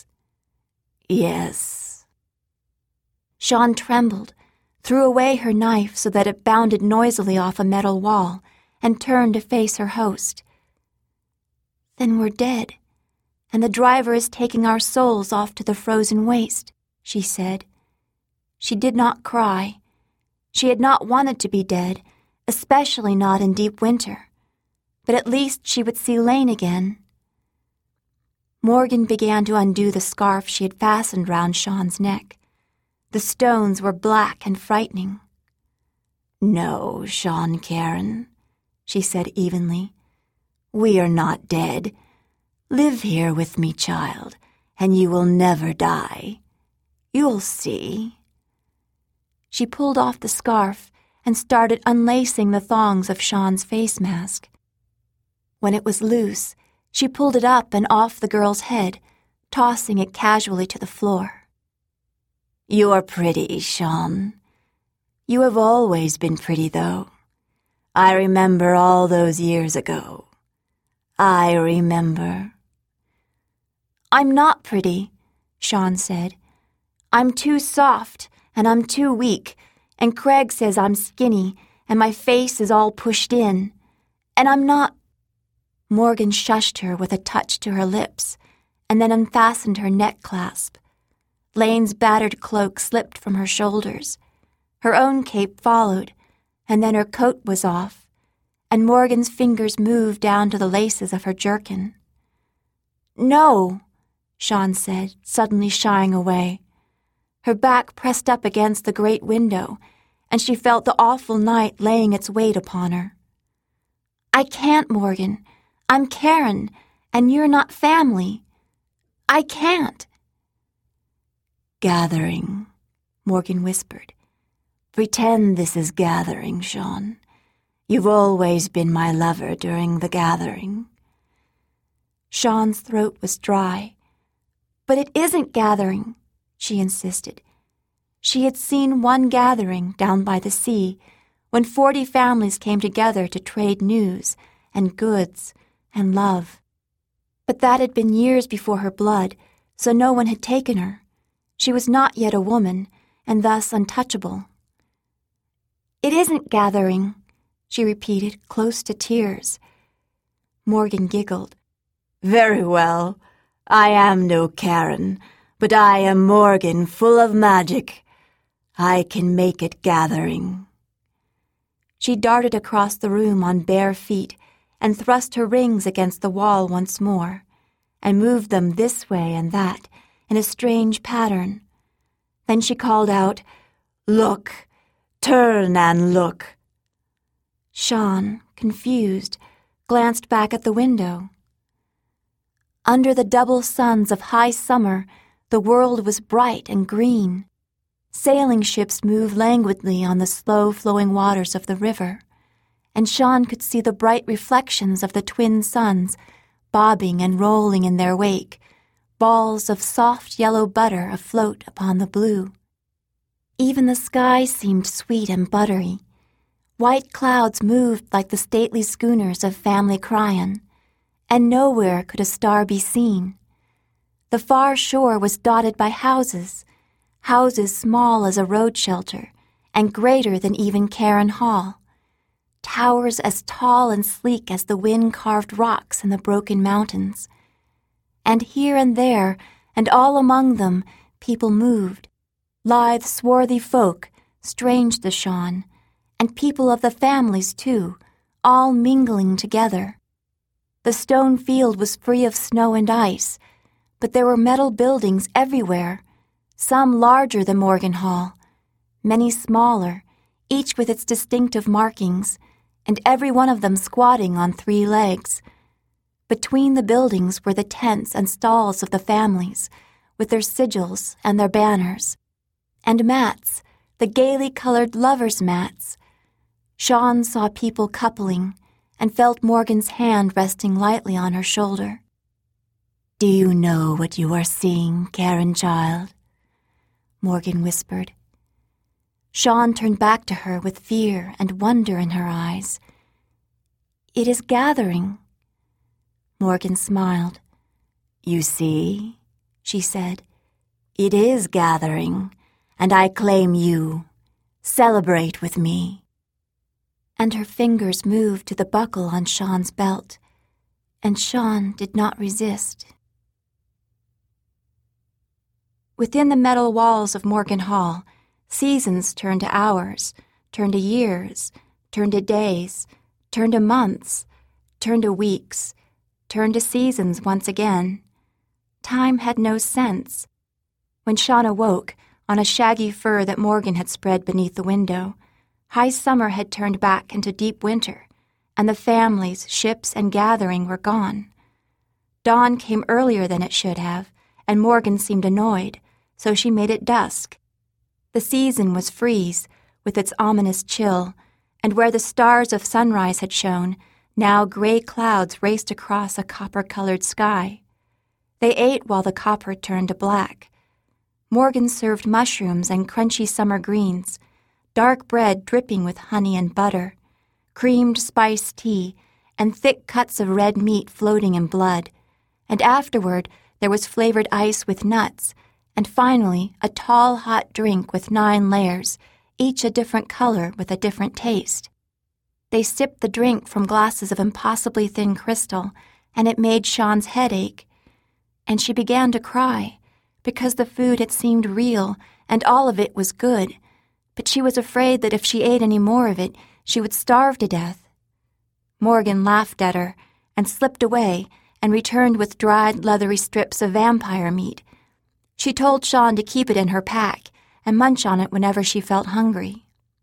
"Yes." Sean trembled, threw away her knife so that it bounded noisily off a metal wall, and turned to face her host. "Then we're dead, and the driver is taking our souls off to the frozen waste," she said. She did not cry. She had not wanted to be dead, especially not in deep winter. But at least she would see Lane again. Morgan began to undo the scarf she had fastened round Sean's neck. The stones were black and frightening. "No, Sean Cairn," she said evenly. "We are not dead. Live here with me, child, and you will never die. You'll see." She pulled off the scarf and started unlacing the thongs of Sean's face mask. When it was loose, she pulled it up and off the girl's head, tossing it casually to the floor. "You're pretty, Sean. You have always been pretty, though. I remember all those years ago. I remember." "I'm not pretty," Sean said. "I'm too soft, and I'm too weak, and Craig says I'm skinny, and my face is all pushed in. And I'm not..." Morgan shushed her with a touch to her lips, and then unfastened her neck clasp. Lane's battered cloak slipped from her shoulders. Her own cape followed, and then her coat was off, and Morgan's fingers moved down to the laces of her jerkin. "No," Sean said, suddenly shying away. Her back pressed up against the great window, and she felt the awful night laying its weight upon her. "I can't, Morgan. I'm Karen, and you're not family. I can't." "Gathering," Morgan whispered. "Pretend this is gathering, Sean. You've always been my lover during the gathering." Sean's throat was dry. "But it isn't gathering," she insisted. She had seen one gathering down by the sea when 40 families came together to trade news and goods and love. But that had been years before her blood, so no one had taken her. She was not yet a woman, and thus untouchable. "It isn't gathering," she repeated, close to tears. Morgan giggled. "Very well. I am no Karen, but I am Morgan, full of magic. I can make it gathering." She darted across the room on bare feet and thrust her rings against the wall once more, and moved them this way and that in a strange pattern. Then she called out, "Look! Turn and look!" Sean, confused, glanced back at the window. Under the double suns of high summer, the world was bright and green. Sailing ships moved languidly on the slow-flowing waters of the river, and Sean could see the bright reflections of the twin suns bobbing and rolling in their wake, balls of soft yellow butter afloat upon the blue. Even the sky seemed sweet and buttery. White clouds moved like the stately schooners of family Cryan, and nowhere could a star be seen. The far shore was dotted by houses small as a road shelter and greater than even Karen Hall, towers as tall and sleek as the wind-carved rocks in the broken mountains. And here and there, and all among them, people moved, lithe, swarthy folk, strange to Sean, and people of the families, too, all mingling together. The stone field was free of snow and ice, but there were metal buildings everywhere, some larger than Morgan Hall, many smaller, each with its distinctive markings, and every one of them squatting on 3 legs. Between the buildings were the tents and stalls of the families, with their sigils and their banners, and mats, the gaily colored lovers' mats. Sean saw people coupling and felt Morgan's hand resting lightly on her shoulder. "Do you know what you are seeing, Karen child?" Morgan whispered. Sean turned back to her with fear and wonder in her eyes. "It is gathering." Morgan smiled. "You see," she said, "it is gathering, and I claim you. Celebrate with me." And her fingers moved to the buckle on Sean's belt, and Sean did not resist. Within the metal walls of Morgan Hall, seasons turned to hours, turned to years, turned to days, turned to months, turned to weeks, turned to seasons once again. Time had no sense. When Sean awoke, on a shaggy fur that Morgan had spread beneath the window, high summer had turned back into deep winter, and the families, ships, and gathering were gone. Dawn came earlier than it should have, and Morgan seemed annoyed, so she made it dusk. The season was freeze, with its ominous chill, and where the stars of sunrise had shone, now gray clouds raced across a copper-colored sky. They ate while the copper turned to black. Morgan served mushrooms and crunchy summer greens, dark bread dripping with honey and butter, creamed spiced tea, and thick cuts of red meat floating in blood, and afterward there was flavored ice with nuts, and finally a tall hot drink with 9 layers, each a different color with a different taste. They sipped the drink from glasses of impossibly thin crystal, and it made Sean's head ache. And she began to cry, because the food had seemed real and all of it was good, but she was afraid that if she ate any more of it, she would starve to death. Morgan laughed at her and slipped away and returned with dried, leathery strips of vampire meat. She told Sean to keep it in her pack and munch on it whenever she felt hungry.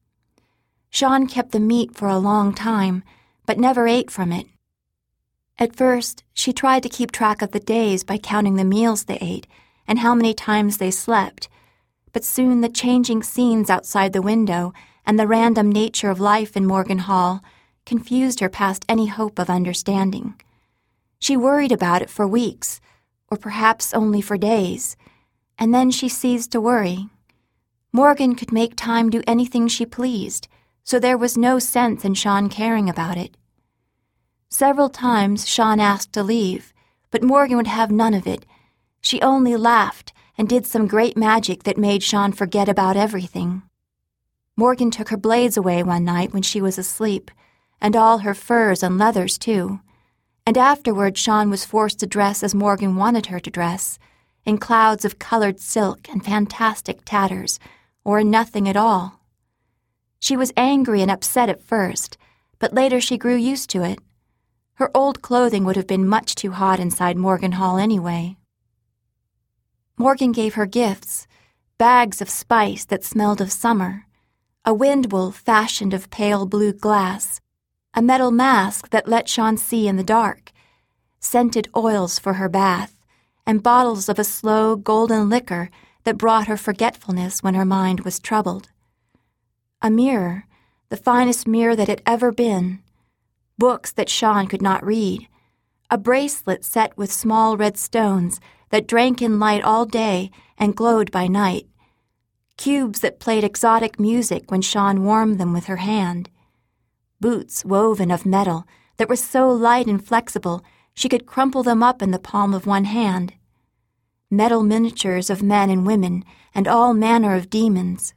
Sean kept the meat for a long time, but never ate from it. At first, she tried to keep track of the days by counting the meals they ate and how many times they slept, but soon the changing scenes outside the window and the random nature of life in Morgan Hall confused her past any hope of understanding. She worried about it for weeks, or perhaps only for days, and then she ceased to worry. Morgan could make time do anything she pleased, so there was no sense in Sean caring about it. Several times Sean asked to leave, but Morgan would have none of it. She only laughed and did some great magic that made Sean forget about everything. Morgan took her blades away one night when she was asleep, and all her furs and leathers too. And afterward Sean was forced to dress as Morgan wanted her to dress, in clouds of colored silk and fantastic tatters, or in nothing at all. She was angry and upset at first, but later she grew used to it. Her old clothing would have been much too hot inside Morgan Hall anyway. Morgan gave her gifts, bags of spice that smelled of summer, a wind wool fashioned of pale blue glass, a metal mask that let Sean see in the dark, scented oils for her bath, and bottles of a slow golden liquor that brought her forgetfulness when her mind was troubled. A mirror, the finest mirror that had ever been, books that Sean could not read, a bracelet set with small red stones that drank in light all day and glowed by night, cubes that played exotic music when Sean warmed them with her hand, boots woven of metal that were so light and flexible she could crumple them up in the palm of one hand, metal miniatures of men and women and all manner of demons.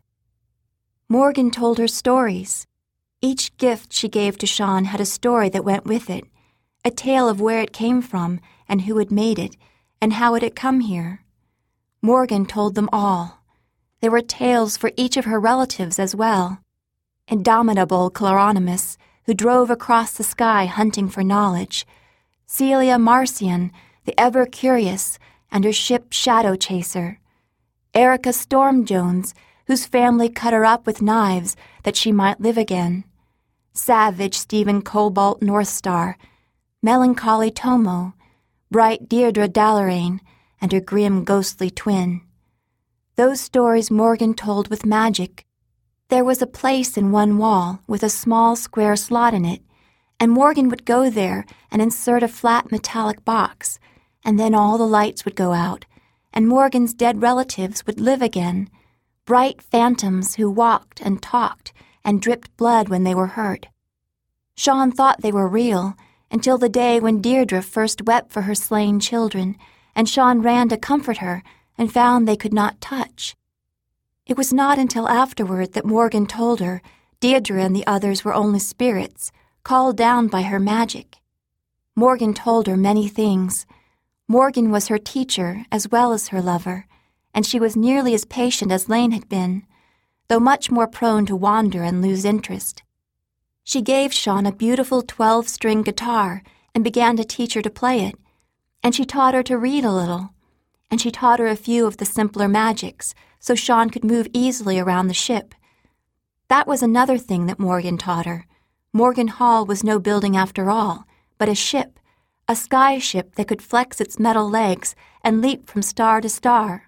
Morgan told her stories. Each gift she gave to Sean had a story that went with it, a tale of where it came from and who had made it and how it had come here. Morgan told them all. There were tales for each of her relatives as well. Indomitable Cloronymus, who drove across the sky hunting for knowledge, Celia Marcion, the ever-curious, and her ship Shadow Chaser, Erica Storm Jones, whose family cut her up with knives that she might live again, savage Stephen Cobalt Northstar, melancholy Tomo, bright Deirdre Dallarain, and her grim ghostly twin. Those stories Morgan told with magic. There was a place in one wall with a small square slot in it, and Morgan would go there and insert a flat metallic box, and then all the lights would go out, and Morgan's dead relatives would live again, bright phantoms who walked and talked and dripped blood when they were hurt. Sean thought they were real until the day when Deirdre first wept for her slain children, and Sean ran to comfort her and found they could not touch. It was not until afterward that Morgan told her Deirdre and the others were only spirits, called down by her magic. Morgan told her many things. Morgan was her teacher as well as her lover, and she was nearly as patient as Lane had been, though much more prone to wander and lose interest. She gave Sean a beautiful 12-string guitar and began to teach her to play it, and she taught her to read a little, and she taught her a few of the simpler magics so Sean could move easily around the ship. That was another thing that Morgan taught her. Morgan Hall was no building after all, but a ship, a sky ship that could flex its metal legs and leap from star to star.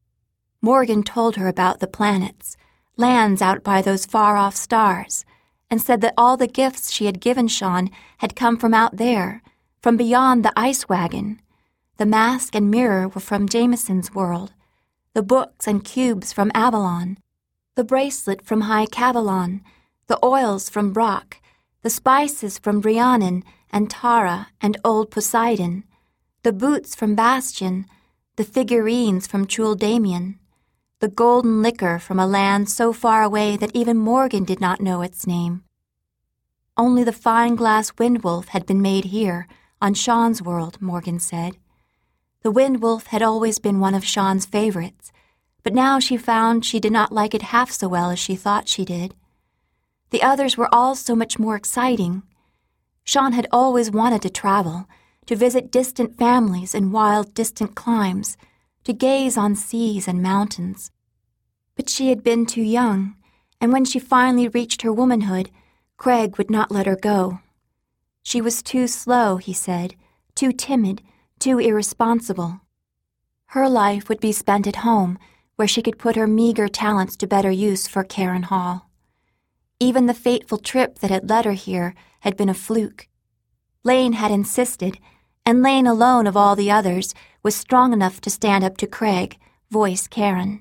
Morgan told her about the planets, lands out by those far-off stars, and said that all the gifts she had given Sean had come from out there, from beyond the ice wagon. The mask and mirror were from Jameson's world, the books and cubes from Avalon, the bracelet from High Cavalon, the oils from Brock, the spices from Rhiannon and Tara and Old Poseidon, the boots from Bastion, the figurines from Truldamian, the golden liquor from a land so far away that even Morgan did not know its name. Only the fine glass wind wolf had been made here, on Sean's world, Morgan said. The wind wolf had always been one of Sean's favorites, but now she found she did not like it half so well as she thought she did. The others were all so much more exciting. Sean had always wanted to travel, to visit distant families in wild, distant climes, to gaze on seas and mountains. But she had been too young, and when she finally reached her womanhood, Craig would not let her go. She was too slow, he said, too timid, too irresponsible. Her life would be spent at home, where she could put her meager talents to better use for Caren Hall. Even the fateful trip that had led her here had been a fluke. Lane had insisted, and Lane alone of all the others was strong enough to stand up to Craig, voice Caren.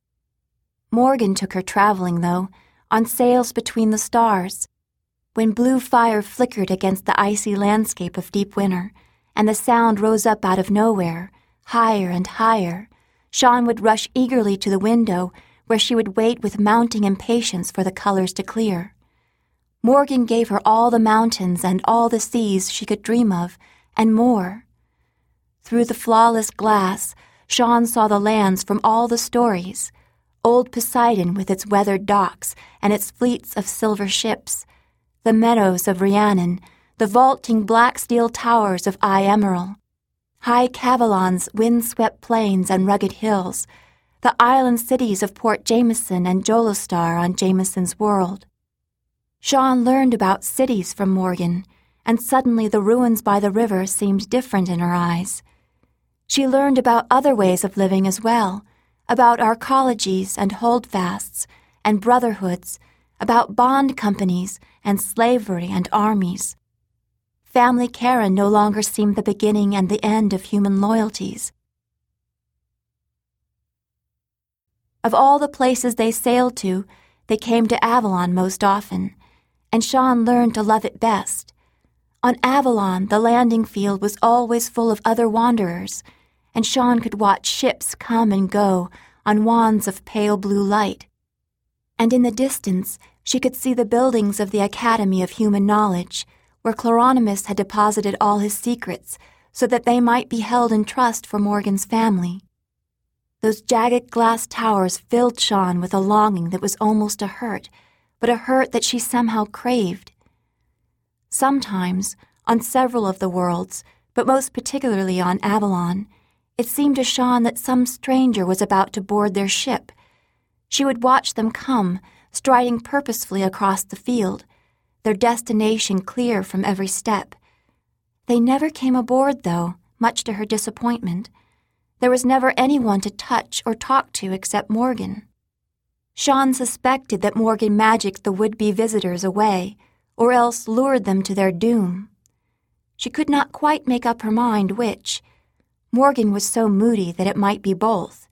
Morgan took her traveling, though, on sails between the stars. When blue fire flickered against the icy landscape of deep winter, and the sound rose up out of nowhere, higher and higher, Sean would rush eagerly to the window, where she would wait with mounting impatience for the colors to clear. Morgan gave her all the mountains and all the seas she could dream of, and more. Through the flawless glass, Sean saw the lands from all the stories, old Poseidon with its weathered docks and its fleets of silver ships, the meadows of Rhiannon, the vaulting black steel towers of Emerald, high Cavalon's wind-swept plains and rugged hills, the island cities of Port Jameson and Jolostar on Jameson's world. Sean learned about cities from Morgan, and suddenly the ruins by the river seemed different in her eyes. She learned about other ways of living as well, about arcologies and holdfasts and brotherhoods, about bond companies and slavery and armies. Family Caren no longer seemed the beginning and the end of human loyalties. Of all the places they sailed to, they came to Avalon most often, and Sean learned to love it best. On Avalon, the landing field was always full of other wanderers, and Sean could watch ships come and go on wands of pale blue light. And in the distance, she could see the buildings of the Academy of Human Knowledge, where Chloronymus had deposited all his secrets so that they might be held in trust for Morgan's family. Those jagged glass towers filled Sean with a longing that was almost a hurt, but a hurt that she somehow craved. Sometimes, on several of the worlds, but most particularly on Avalon, it seemed to Sean that some stranger was about to board their ship. She would watch them come, striding purposefully across the field, their destination clear from every step. They never came aboard, though, much to her disappointment. There was never anyone to touch or talk to except Morgan. Sean suspected that Morgan magicked the would-be visitors away, or else lured them to their doom. She could not quite make up her mind which. Morgan was so moody that it might be both.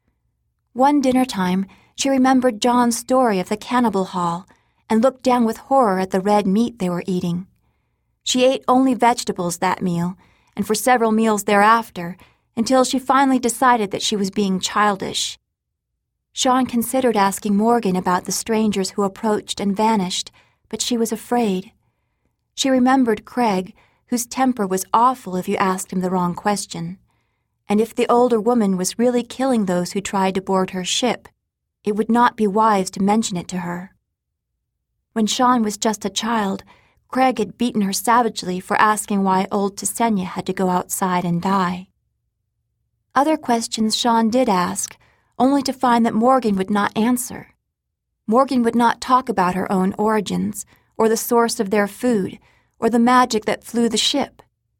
One dinner time, she remembered John's story of the cannibal hall, and looked down with horror at the red meat they were eating. She ate only vegetables that meal, and for several meals thereafter, until she finally decided that she was being childish. Sean considered asking Morgan about the strangers who approached and vanished, but she was afraid. She remembered Craig, whose temper was awful if you asked him the wrong question, and if the older woman was really killing those who tried to board her ship, it would not be wise to mention it to her. When Sean was just a child, Craig had beaten her savagely for asking why old Tesenia had to go outside and die. Other questions Sean did ask, only to find that Morgan would not answer. Morgan would not talk about her own origins, or the source of their food, or the magic that flew the ship.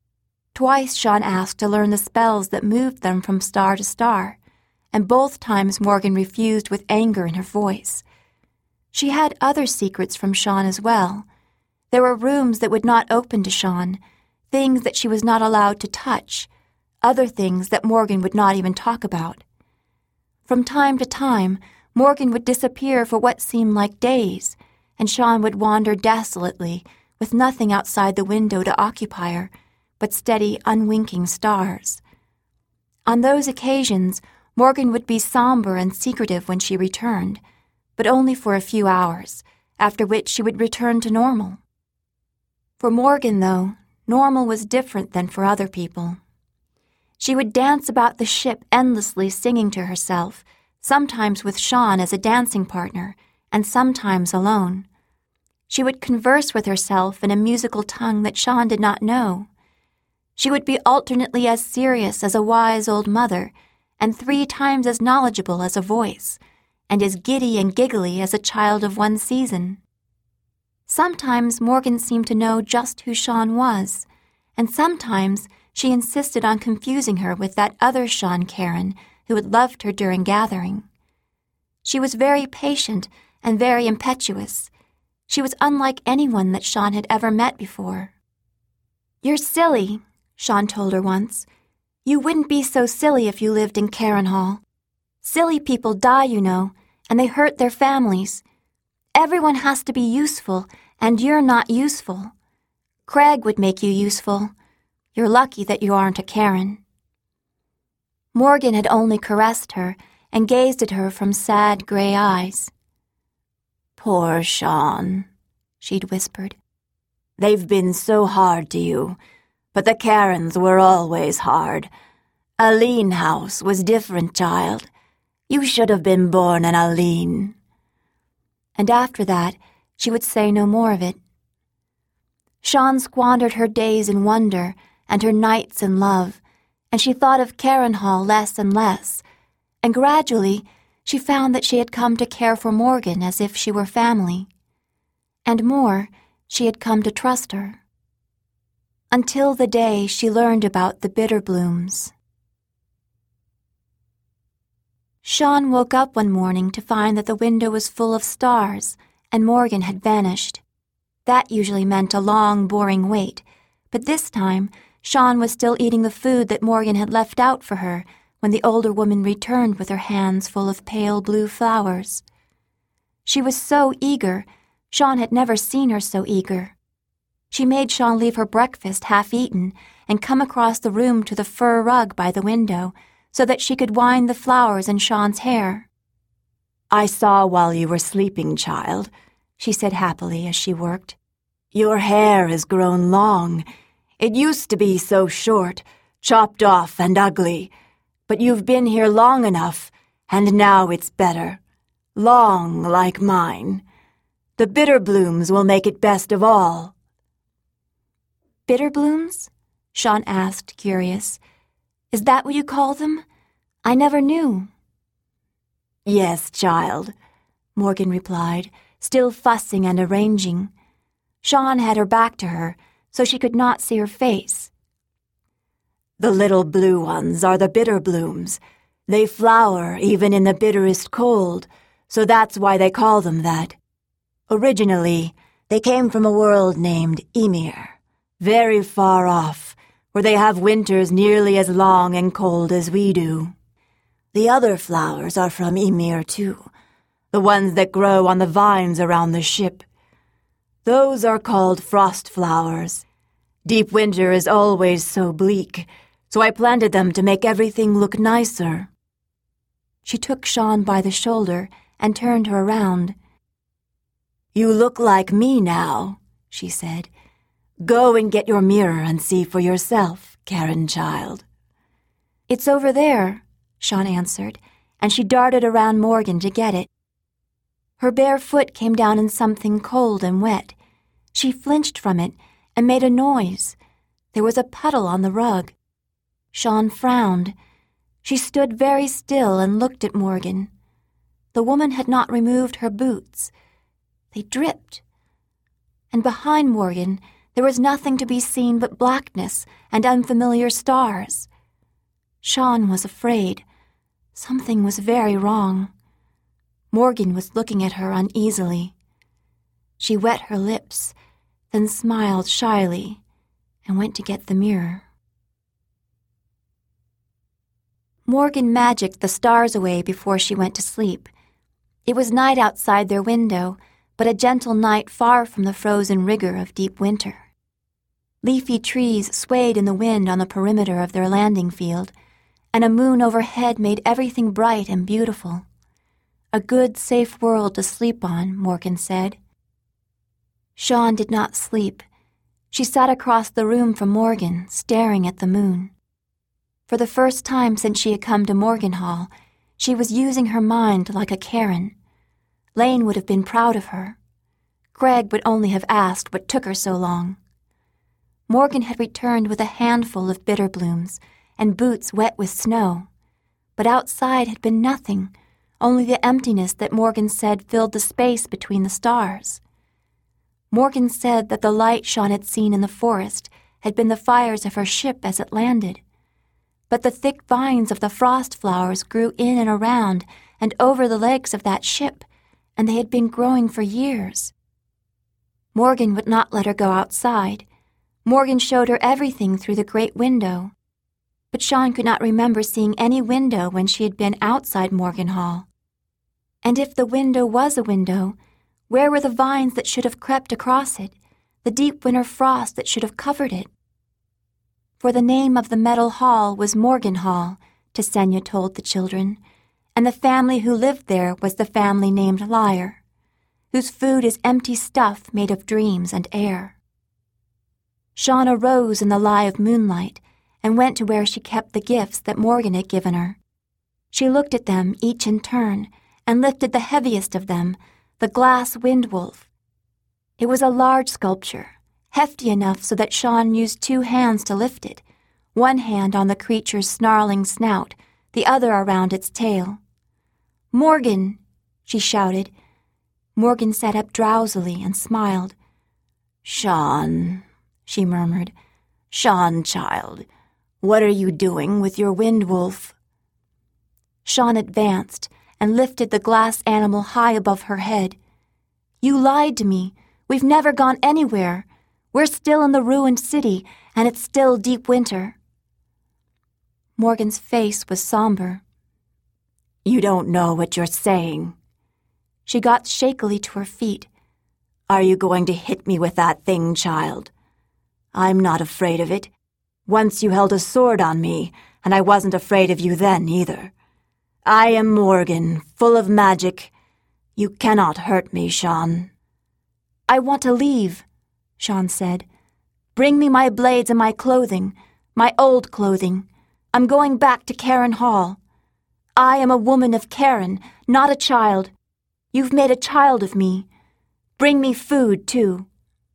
Twice Sean asked to learn the spells that moved them from star to star, and both times Morgan refused with anger in her voice. She had other secrets from Sean as well. There were rooms that would not open to Sean, things that she was not allowed to touch, other things that Morgan would not even talk about. From time to time, Morgan would disappear for what seemed like days, and Sean would wander desolately, with nothing outside the window to occupy her, but steady, unwinking stars. On those occasions, Morgan would be somber and secretive when she returned, but only for a few hours, after which she would return to normal. For Morgan, though, normal was different than for other people. She would dance about the ship endlessly singing to herself, sometimes with Sean as a dancing partner, and sometimes alone. She would converse with herself in a musical tongue that Sean did not know. She would be alternately as serious as a wise old mother, and 3 times as knowledgeable as a voice, and as giddy and giggly as a child of one season. Sometimes Morgan seemed to know just who Sean was, and sometimes she insisted on confusing her with that other Sean Karen who had loved her during gathering. She was very patient and very impetuous. She was unlike anyone that Sean had ever met before. "You're silly," Sean told her once. "You wouldn't be so silly if you lived in Karen Hall. Silly people die, you know, and they hurt their families. Everyone has to be useful, and you're not useful. Craig would make you useful. You're lucky that you aren't a Karen." Morgan had only caressed her and gazed at her from sad gray eyes. "Poor Sean," she'd whispered. "They've been so hard to you, but the Karens were always hard. Aline House was different, child. You should have been born an Aline." And after that, she would say no more of it. Sean squandered her days in wonder and her nights in love, and she thought of Karen Hall less and less, and gradually she found that she had come to care for Morgan as if she were family. And more, she had come to trust her. Until the day she learned about the Bitterblooms. Sean woke up one morning to find that the window was full of stars, and Morgan had vanished. That usually meant a long, boring wait, but this time Sean was still eating the food that Morgan had left out for her when the older woman returned with her hands full of pale blue flowers. She was so eager. Sean had never seen her so eager. She made Sean leave her breakfast half-eaten and come across the room to the fur rug by the window so that she could wind the flowers in Sean's hair. "I saw while you were sleeping, child," she said happily as she worked. "Your hair has grown long. It used to be so short, chopped off and ugly, but you've been here long enough, and now it's better. Long like mine. The Bitterblooms will make it best of all." "Bitterblooms?" Sean asked, curious. "Is that what you call them? I never knew." "Yes, child," Morgan replied, still fussing and arranging. Sean had her back to her, so she could not see her face. "The little blue ones are the Bitterblooms. They flower even in the bitterest cold, so that's why they call them that. Originally, they came from a world named Ymir, very far off, where they have winters nearly as long and cold as we do. The other flowers are from Ymir, too, the ones that grow on the vines around the ship. Those are called frost flowers. Deep winter is always so bleak, so I planted them to make everything look nicer." She took Sean by the shoulder and turned her around. "You look like me now," she said. "Go and get your mirror and see for yourself, Karen child." "It's over there," Sean answered, and she darted around Morgan to get it. Her bare foot came down in something cold and wet. She flinched from it and made a noise. There was a puddle on the rug. Sean frowned. She stood very still and looked at Morgan. The woman had not removed her boots. They dripped. And behind Morgan, there was nothing to be seen but blackness and unfamiliar stars. Sean was afraid. Something was very wrong. Morgan was looking at her uneasily. She wet her lips, then smiled shyly and went to get the mirror. Morgan magicked the stars away before she went to sleep. It was night outside their window, but a gentle night far from the frozen rigor of deep winter. Leafy trees swayed in the wind on the perimeter of their landing field, and a moon overhead made everything bright and beautiful. A good, safe world to sleep on, Morgan said. Sean did not sleep. She sat across the room from Morgan, staring at the moon. For the first time since she had come to Morganhall, she was using her mind like a Karen. Lane would have been proud of her. Greg would only have asked what took her so long. Morgan had returned with a handful of bitter blooms and boots wet with snow, but outside had been nothing, only the emptiness that Morgan said filled the space between the stars. Morgan said that the light Sean had seen in the forest had been the fires of her ship as it landed, but the thick vines of the frost flowers grew in and around and over the legs of that ship, and they had been growing for years. Morgan would not let her go outside. Morgan showed her everything through the great window, but Sean could not remember seeing any window when she had been outside Morganhall. And if the window was a window, where were the vines that should have crept across it, the deep winter frost that should have covered it? For the name of the metal hall was Morganhall, Tessenia told the children, and the family who lived there was the family named Liar, whose food is empty stuff made of dreams and air. Sean arose in the lie of moonlight and went to where she kept the gifts that Morgan had given her. She looked at them each in turn and lifted the heaviest of them, the glass wind-wolf. It was a large sculpture, hefty enough so that Sean used 2 hands to lift it, one hand on the creature's snarling snout, the other around its tail. "Morgan!" she shouted. Morgan sat up drowsily and smiled. "Sean," she murmured. "Sean, child, what are you doing with your wind-wolf?" Sean advanced and lifted the glass animal high above her head. "You lied to me. We've never gone anywhere. We're still in the ruined city, and it's still deep winter." Morgan's face was somber. "You don't know what you're saying." She got shakily to her feet. "Are you going to hit me with that thing, child? I'm not afraid of it. Once you held a sword on me, and I wasn't afraid of you then either. I am Morgan, full of magic. You cannot hurt me, Sean." "I want to leave," Sean said. "Bring me my blades and my clothing, my old clothing. I'm going back to Karen Hall. I am a woman of Karen, not a child. You've made a child of me. Bring me food, too."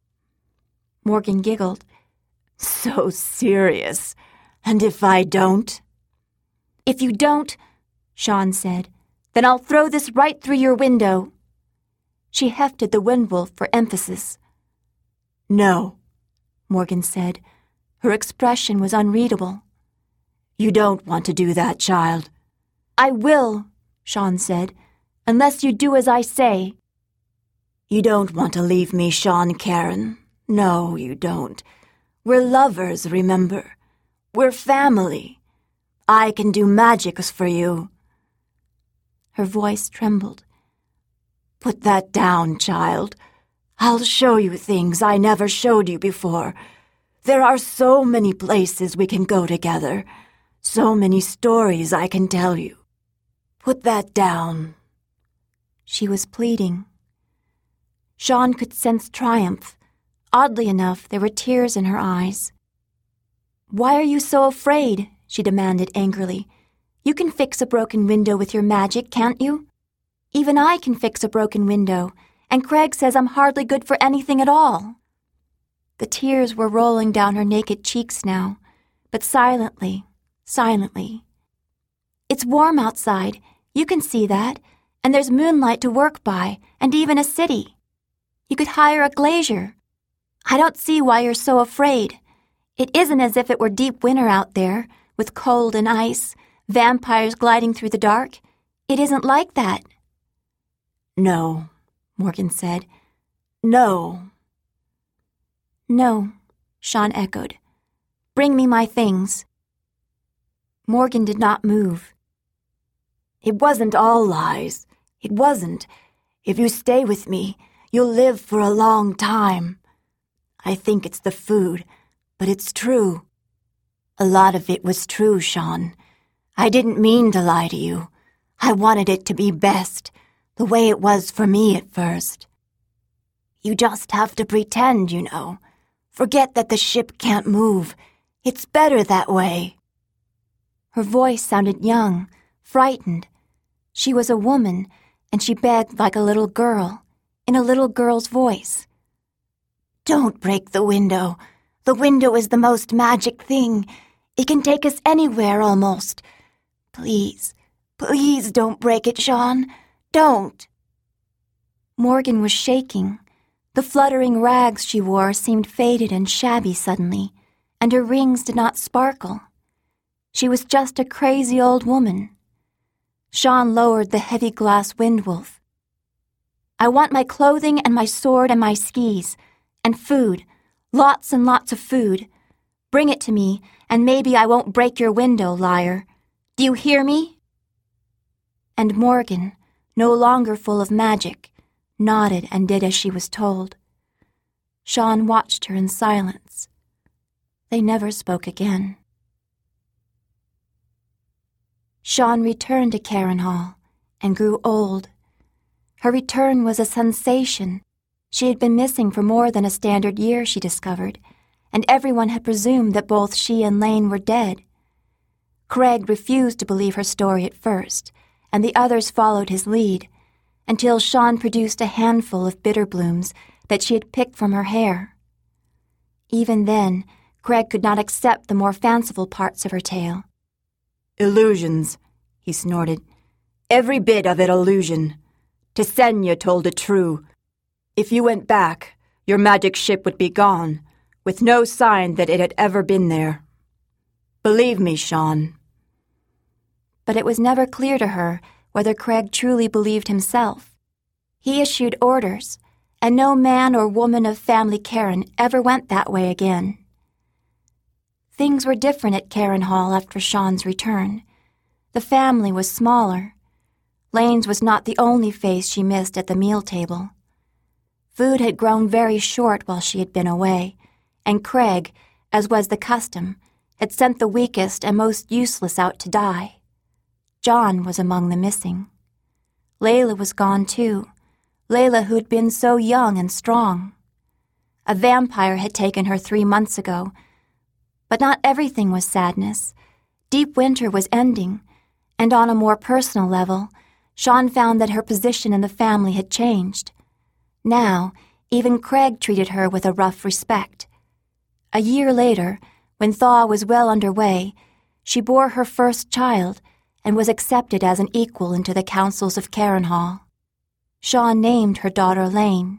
Morgan giggled. "So serious. And if I don't?" "If you don't," Sean said, "then I'll throw this right through your window." She hefted the wind-wolf for emphasis. "No," Morgan said. Her expression was unreadable. "You don't want to do that, child." "I will," Sean said, "unless you do as I say." "You don't want to leave me, Sean Karen. No, you don't. We're lovers, remember? We're family. I can do magics for you." Her voice trembled. "Put that down, child. I'll show you things I never showed you before. There are so many places we can go together, so many stories I can tell you. Put that down." She was pleading. Sean could sense triumph. Oddly enough, there were tears in her eyes. "Why are you so afraid?" she demanded angrily. "You can fix a broken window with your magic, can't you? Even I can fix a broken window, and Craig says I'm hardly good for anything at all." The tears were rolling down her naked cheeks now, but silently. "It's warm outside. You can see that. And there's moonlight to work by, and even a city. You could hire a glazier. I don't see why you're so afraid. It isn't as if it were deep winter out there, with cold and ice, vampires gliding through the dark. It isn't like that." "No," Morgan said. "No." "No," Sean echoed. "Bring me my things." Morgan did not move. "It wasn't all lies. It wasn't. If you stay with me, you'll live for a long time. I think it's the food, but it's true. A lot of it was true, Sean. I didn't mean to lie to you. I wanted it to be best, the way it was for me at first. You just have to pretend, you know, Forget that the ship can't move. It's better that way." Her voice sounded young, frightened. She was a woman, and she begged like a little girl, in a little girl's voice. "Don't break the window. The window is the most magic thing. It can take us anywhere almost. Please, please don't break it, Sean. Don't." Morgan was shaking. The fluttering rags she wore seemed faded and shabby suddenly, and her rings did not sparkle. She was just a crazy old woman. Sean lowered the heavy glass windwolf. "I want my clothing and my sword and my skis, and food, lots and lots of food. Bring it to me, and maybe I won't break your window, liar. Do you hear me?" And Morgan, no longer full of magic, nodded and did as she was told. Sean watched her in silence. They never spoke again. Sean returned to Carenhall and grew old. Her return was a sensation. She had been missing for more than a standard year, she discovered, and everyone had presumed that both she and Lane were dead. Craig refused to believe her story at first, and the others followed his lead, until Sean produced a handful of bitter blooms that she had picked from her hair. Even then, Craig could not accept the more fanciful parts of her tale. "Illusions," he snorted. "Every bit of it illusion. Tesenia told it true. If you went back, your magic ship would be gone, with no sign that it had ever been there. Believe me, Sean." But it was never clear to her whether Craig truly believed himself. He issued orders, and no man or woman of family Caren ever went that way again. Things were different at Carenhall after Sean's return. The family was smaller. Lane's was not the only face she missed at the meal table. Food had grown very short while she had been away, and Craig, as was the custom, had sent the weakest and most useless out to die. John was among the missing. Layla was gone too, Layla who had been so young and strong. A vampire had taken her 3 months ago, but not everything was sadness. Deep winter was ending, and on a more personal level, Sean found that her position in the family had changed. Now, even Craig treated her with a rough respect. A year later, when thaw was well underway, she bore her first child and was accepted as an equal into the councils of Carenhall. Sean named her daughter Lane.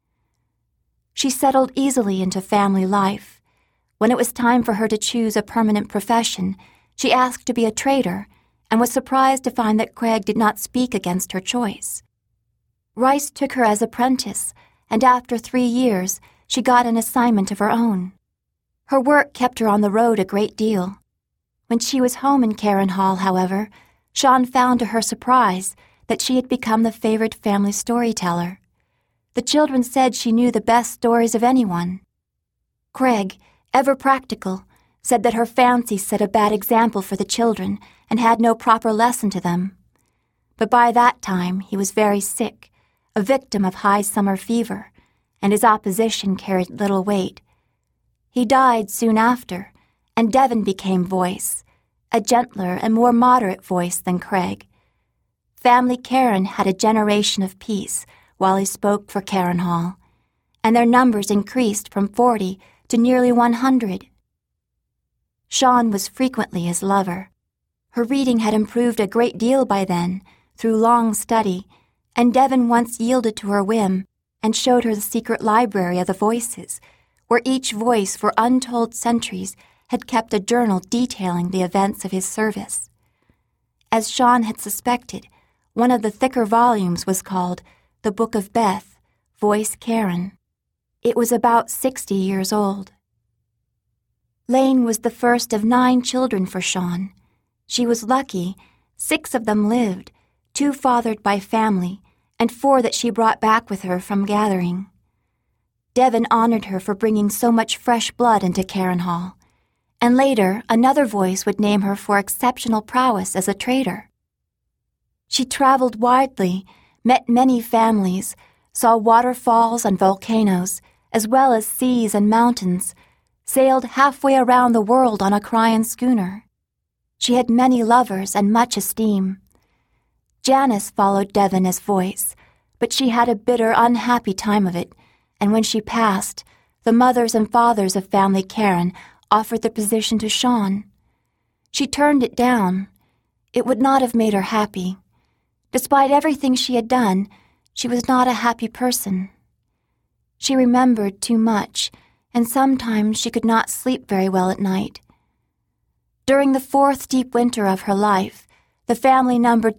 She settled easily into family life. When it was time for her to choose a permanent profession, she asked to be a trader and was surprised to find that Craig did not speak against her choice. Rice took her as apprentice, and after 3 years, she got an assignment of her own. Her work kept her on the road a great deal. When she was home in Carenhall, however, Sean found to her surprise that she had become the favorite family storyteller. The children said she knew the best stories of anyone. Craig, ever practical, said that her fancy set a bad example for the children and had no proper lesson to them. But by that time he was very sick, a victim of high summer fever, and his opposition carried little weight. He died soon after, and Devon became voice, a gentler and more moderate voice than Craig. Family Caren had a generation of peace while he spoke for Carenhall, and their numbers increased from 40 to nearly 100. Sean was frequently his lover. Her reading had improved a great deal by then, through long study, and Devon once yielded to her whim and showed her the secret library of the voices, where each voice for untold centuries had kept a journal detailing the events of his service. As Sean had suspected, one of the thicker volumes was called The Book of Beth, Voice Caren. It was about 60 years old. Lane was the first of 9 children for Sean. She was lucky. 6 of them lived, 2 fathered by family, and 4 that she brought back with her from gathering. Devon honored her for bringing so much fresh blood into Carenhall, and later another voice would name her for exceptional prowess as a trader. She traveled widely, met many families, saw waterfalls and volcanoes, as well as seas and mountains, sailed halfway around the world on a Cryan schooner. She had many lovers and much esteem. Janice followed Devon as voice, but she had a bitter, unhappy time of it, and when she passed, the mothers and fathers of family Karen offered the position to Sean. She turned it down. It would not have made her happy. Despite everything she had done, she was not a happy person. She remembered too much, and sometimes she could not sleep very well at night. During the 4th deep winter of her life, the family numbered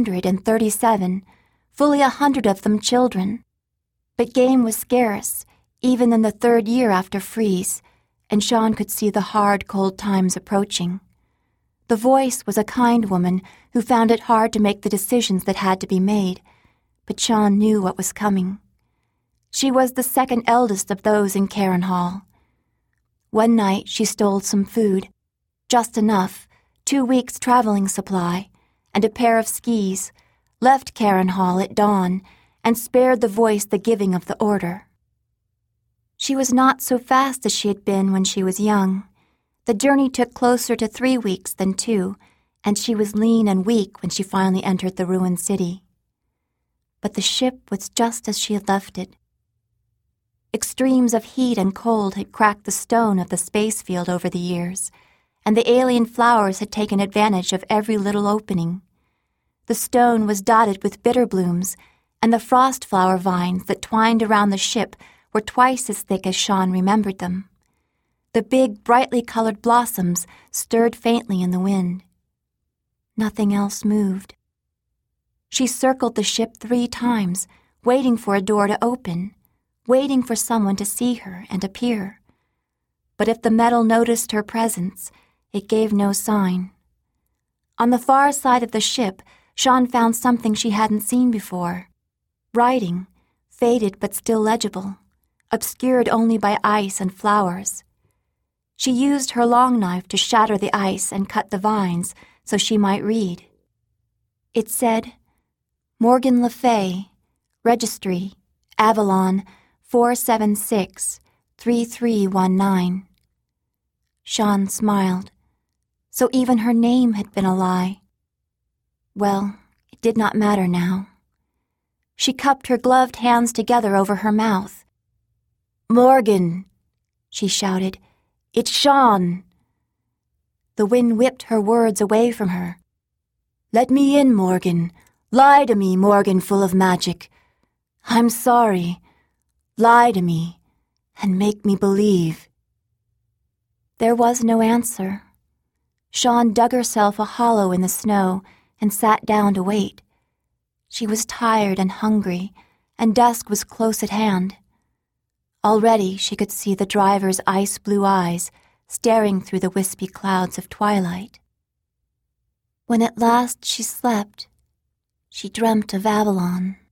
237, fully 100 of them children. But game was scarce, even in the 3rd year after freeze, and Sean could see the hard, cold times approaching. The voice was a kind woman who found it hard to make the decisions that had to be made, but Sean knew what was coming. She was the 2nd eldest of those in Karen Hall. One night she stole some food, just enough, 2 weeks' traveling supply, and a pair of skis, left Karen Hall at dawn, and spared the voice the giving of the order. She was not so fast as she had been when she was young. The journey took closer to 3 weeks than 2, and she was lean and weak when she finally entered the ruined city. But the ship was just as she had left it. Extremes of heat and cold had cracked the stone of the space field over the years, and the alien flowers had taken advantage of every little opening. The stone was dotted with bitter blooms, and the frost flower vines that twined around the ship were twice as thick as Sean remembered them. The big, brightly colored blossoms stirred faintly in the wind. Nothing else moved. She circled the ship 3 times, waiting for a door to open, waiting for someone to see her and appear. But if the metal noticed her presence, it gave no sign. On the far side of the ship, Sean found something she hadn't seen before. Writing, faded but still legible, obscured only by ice and flowers. She used her long knife to shatter the ice and cut the vines so she might read. It said, Morgan Le Fay, Registry, Avalon, 476-3319. Sean smiled. So even her name had been a lie. Well, it did not matter now. She cupped her gloved hands together over her mouth. Morgan, she shouted. It's Sean. The wind whipped her words away from her. Let me in, Morgan. Lie to me, Morgan full of magic. I'm sorry. Lie to me and make me believe. There was no answer. Sean dug herself a hollow in the snow and sat down to wait. She was tired and hungry, and dusk was close at hand. Already she could see the driver's ice-blue eyes staring through the wispy clouds of twilight. When at last she slept, she dreamt of Avalon.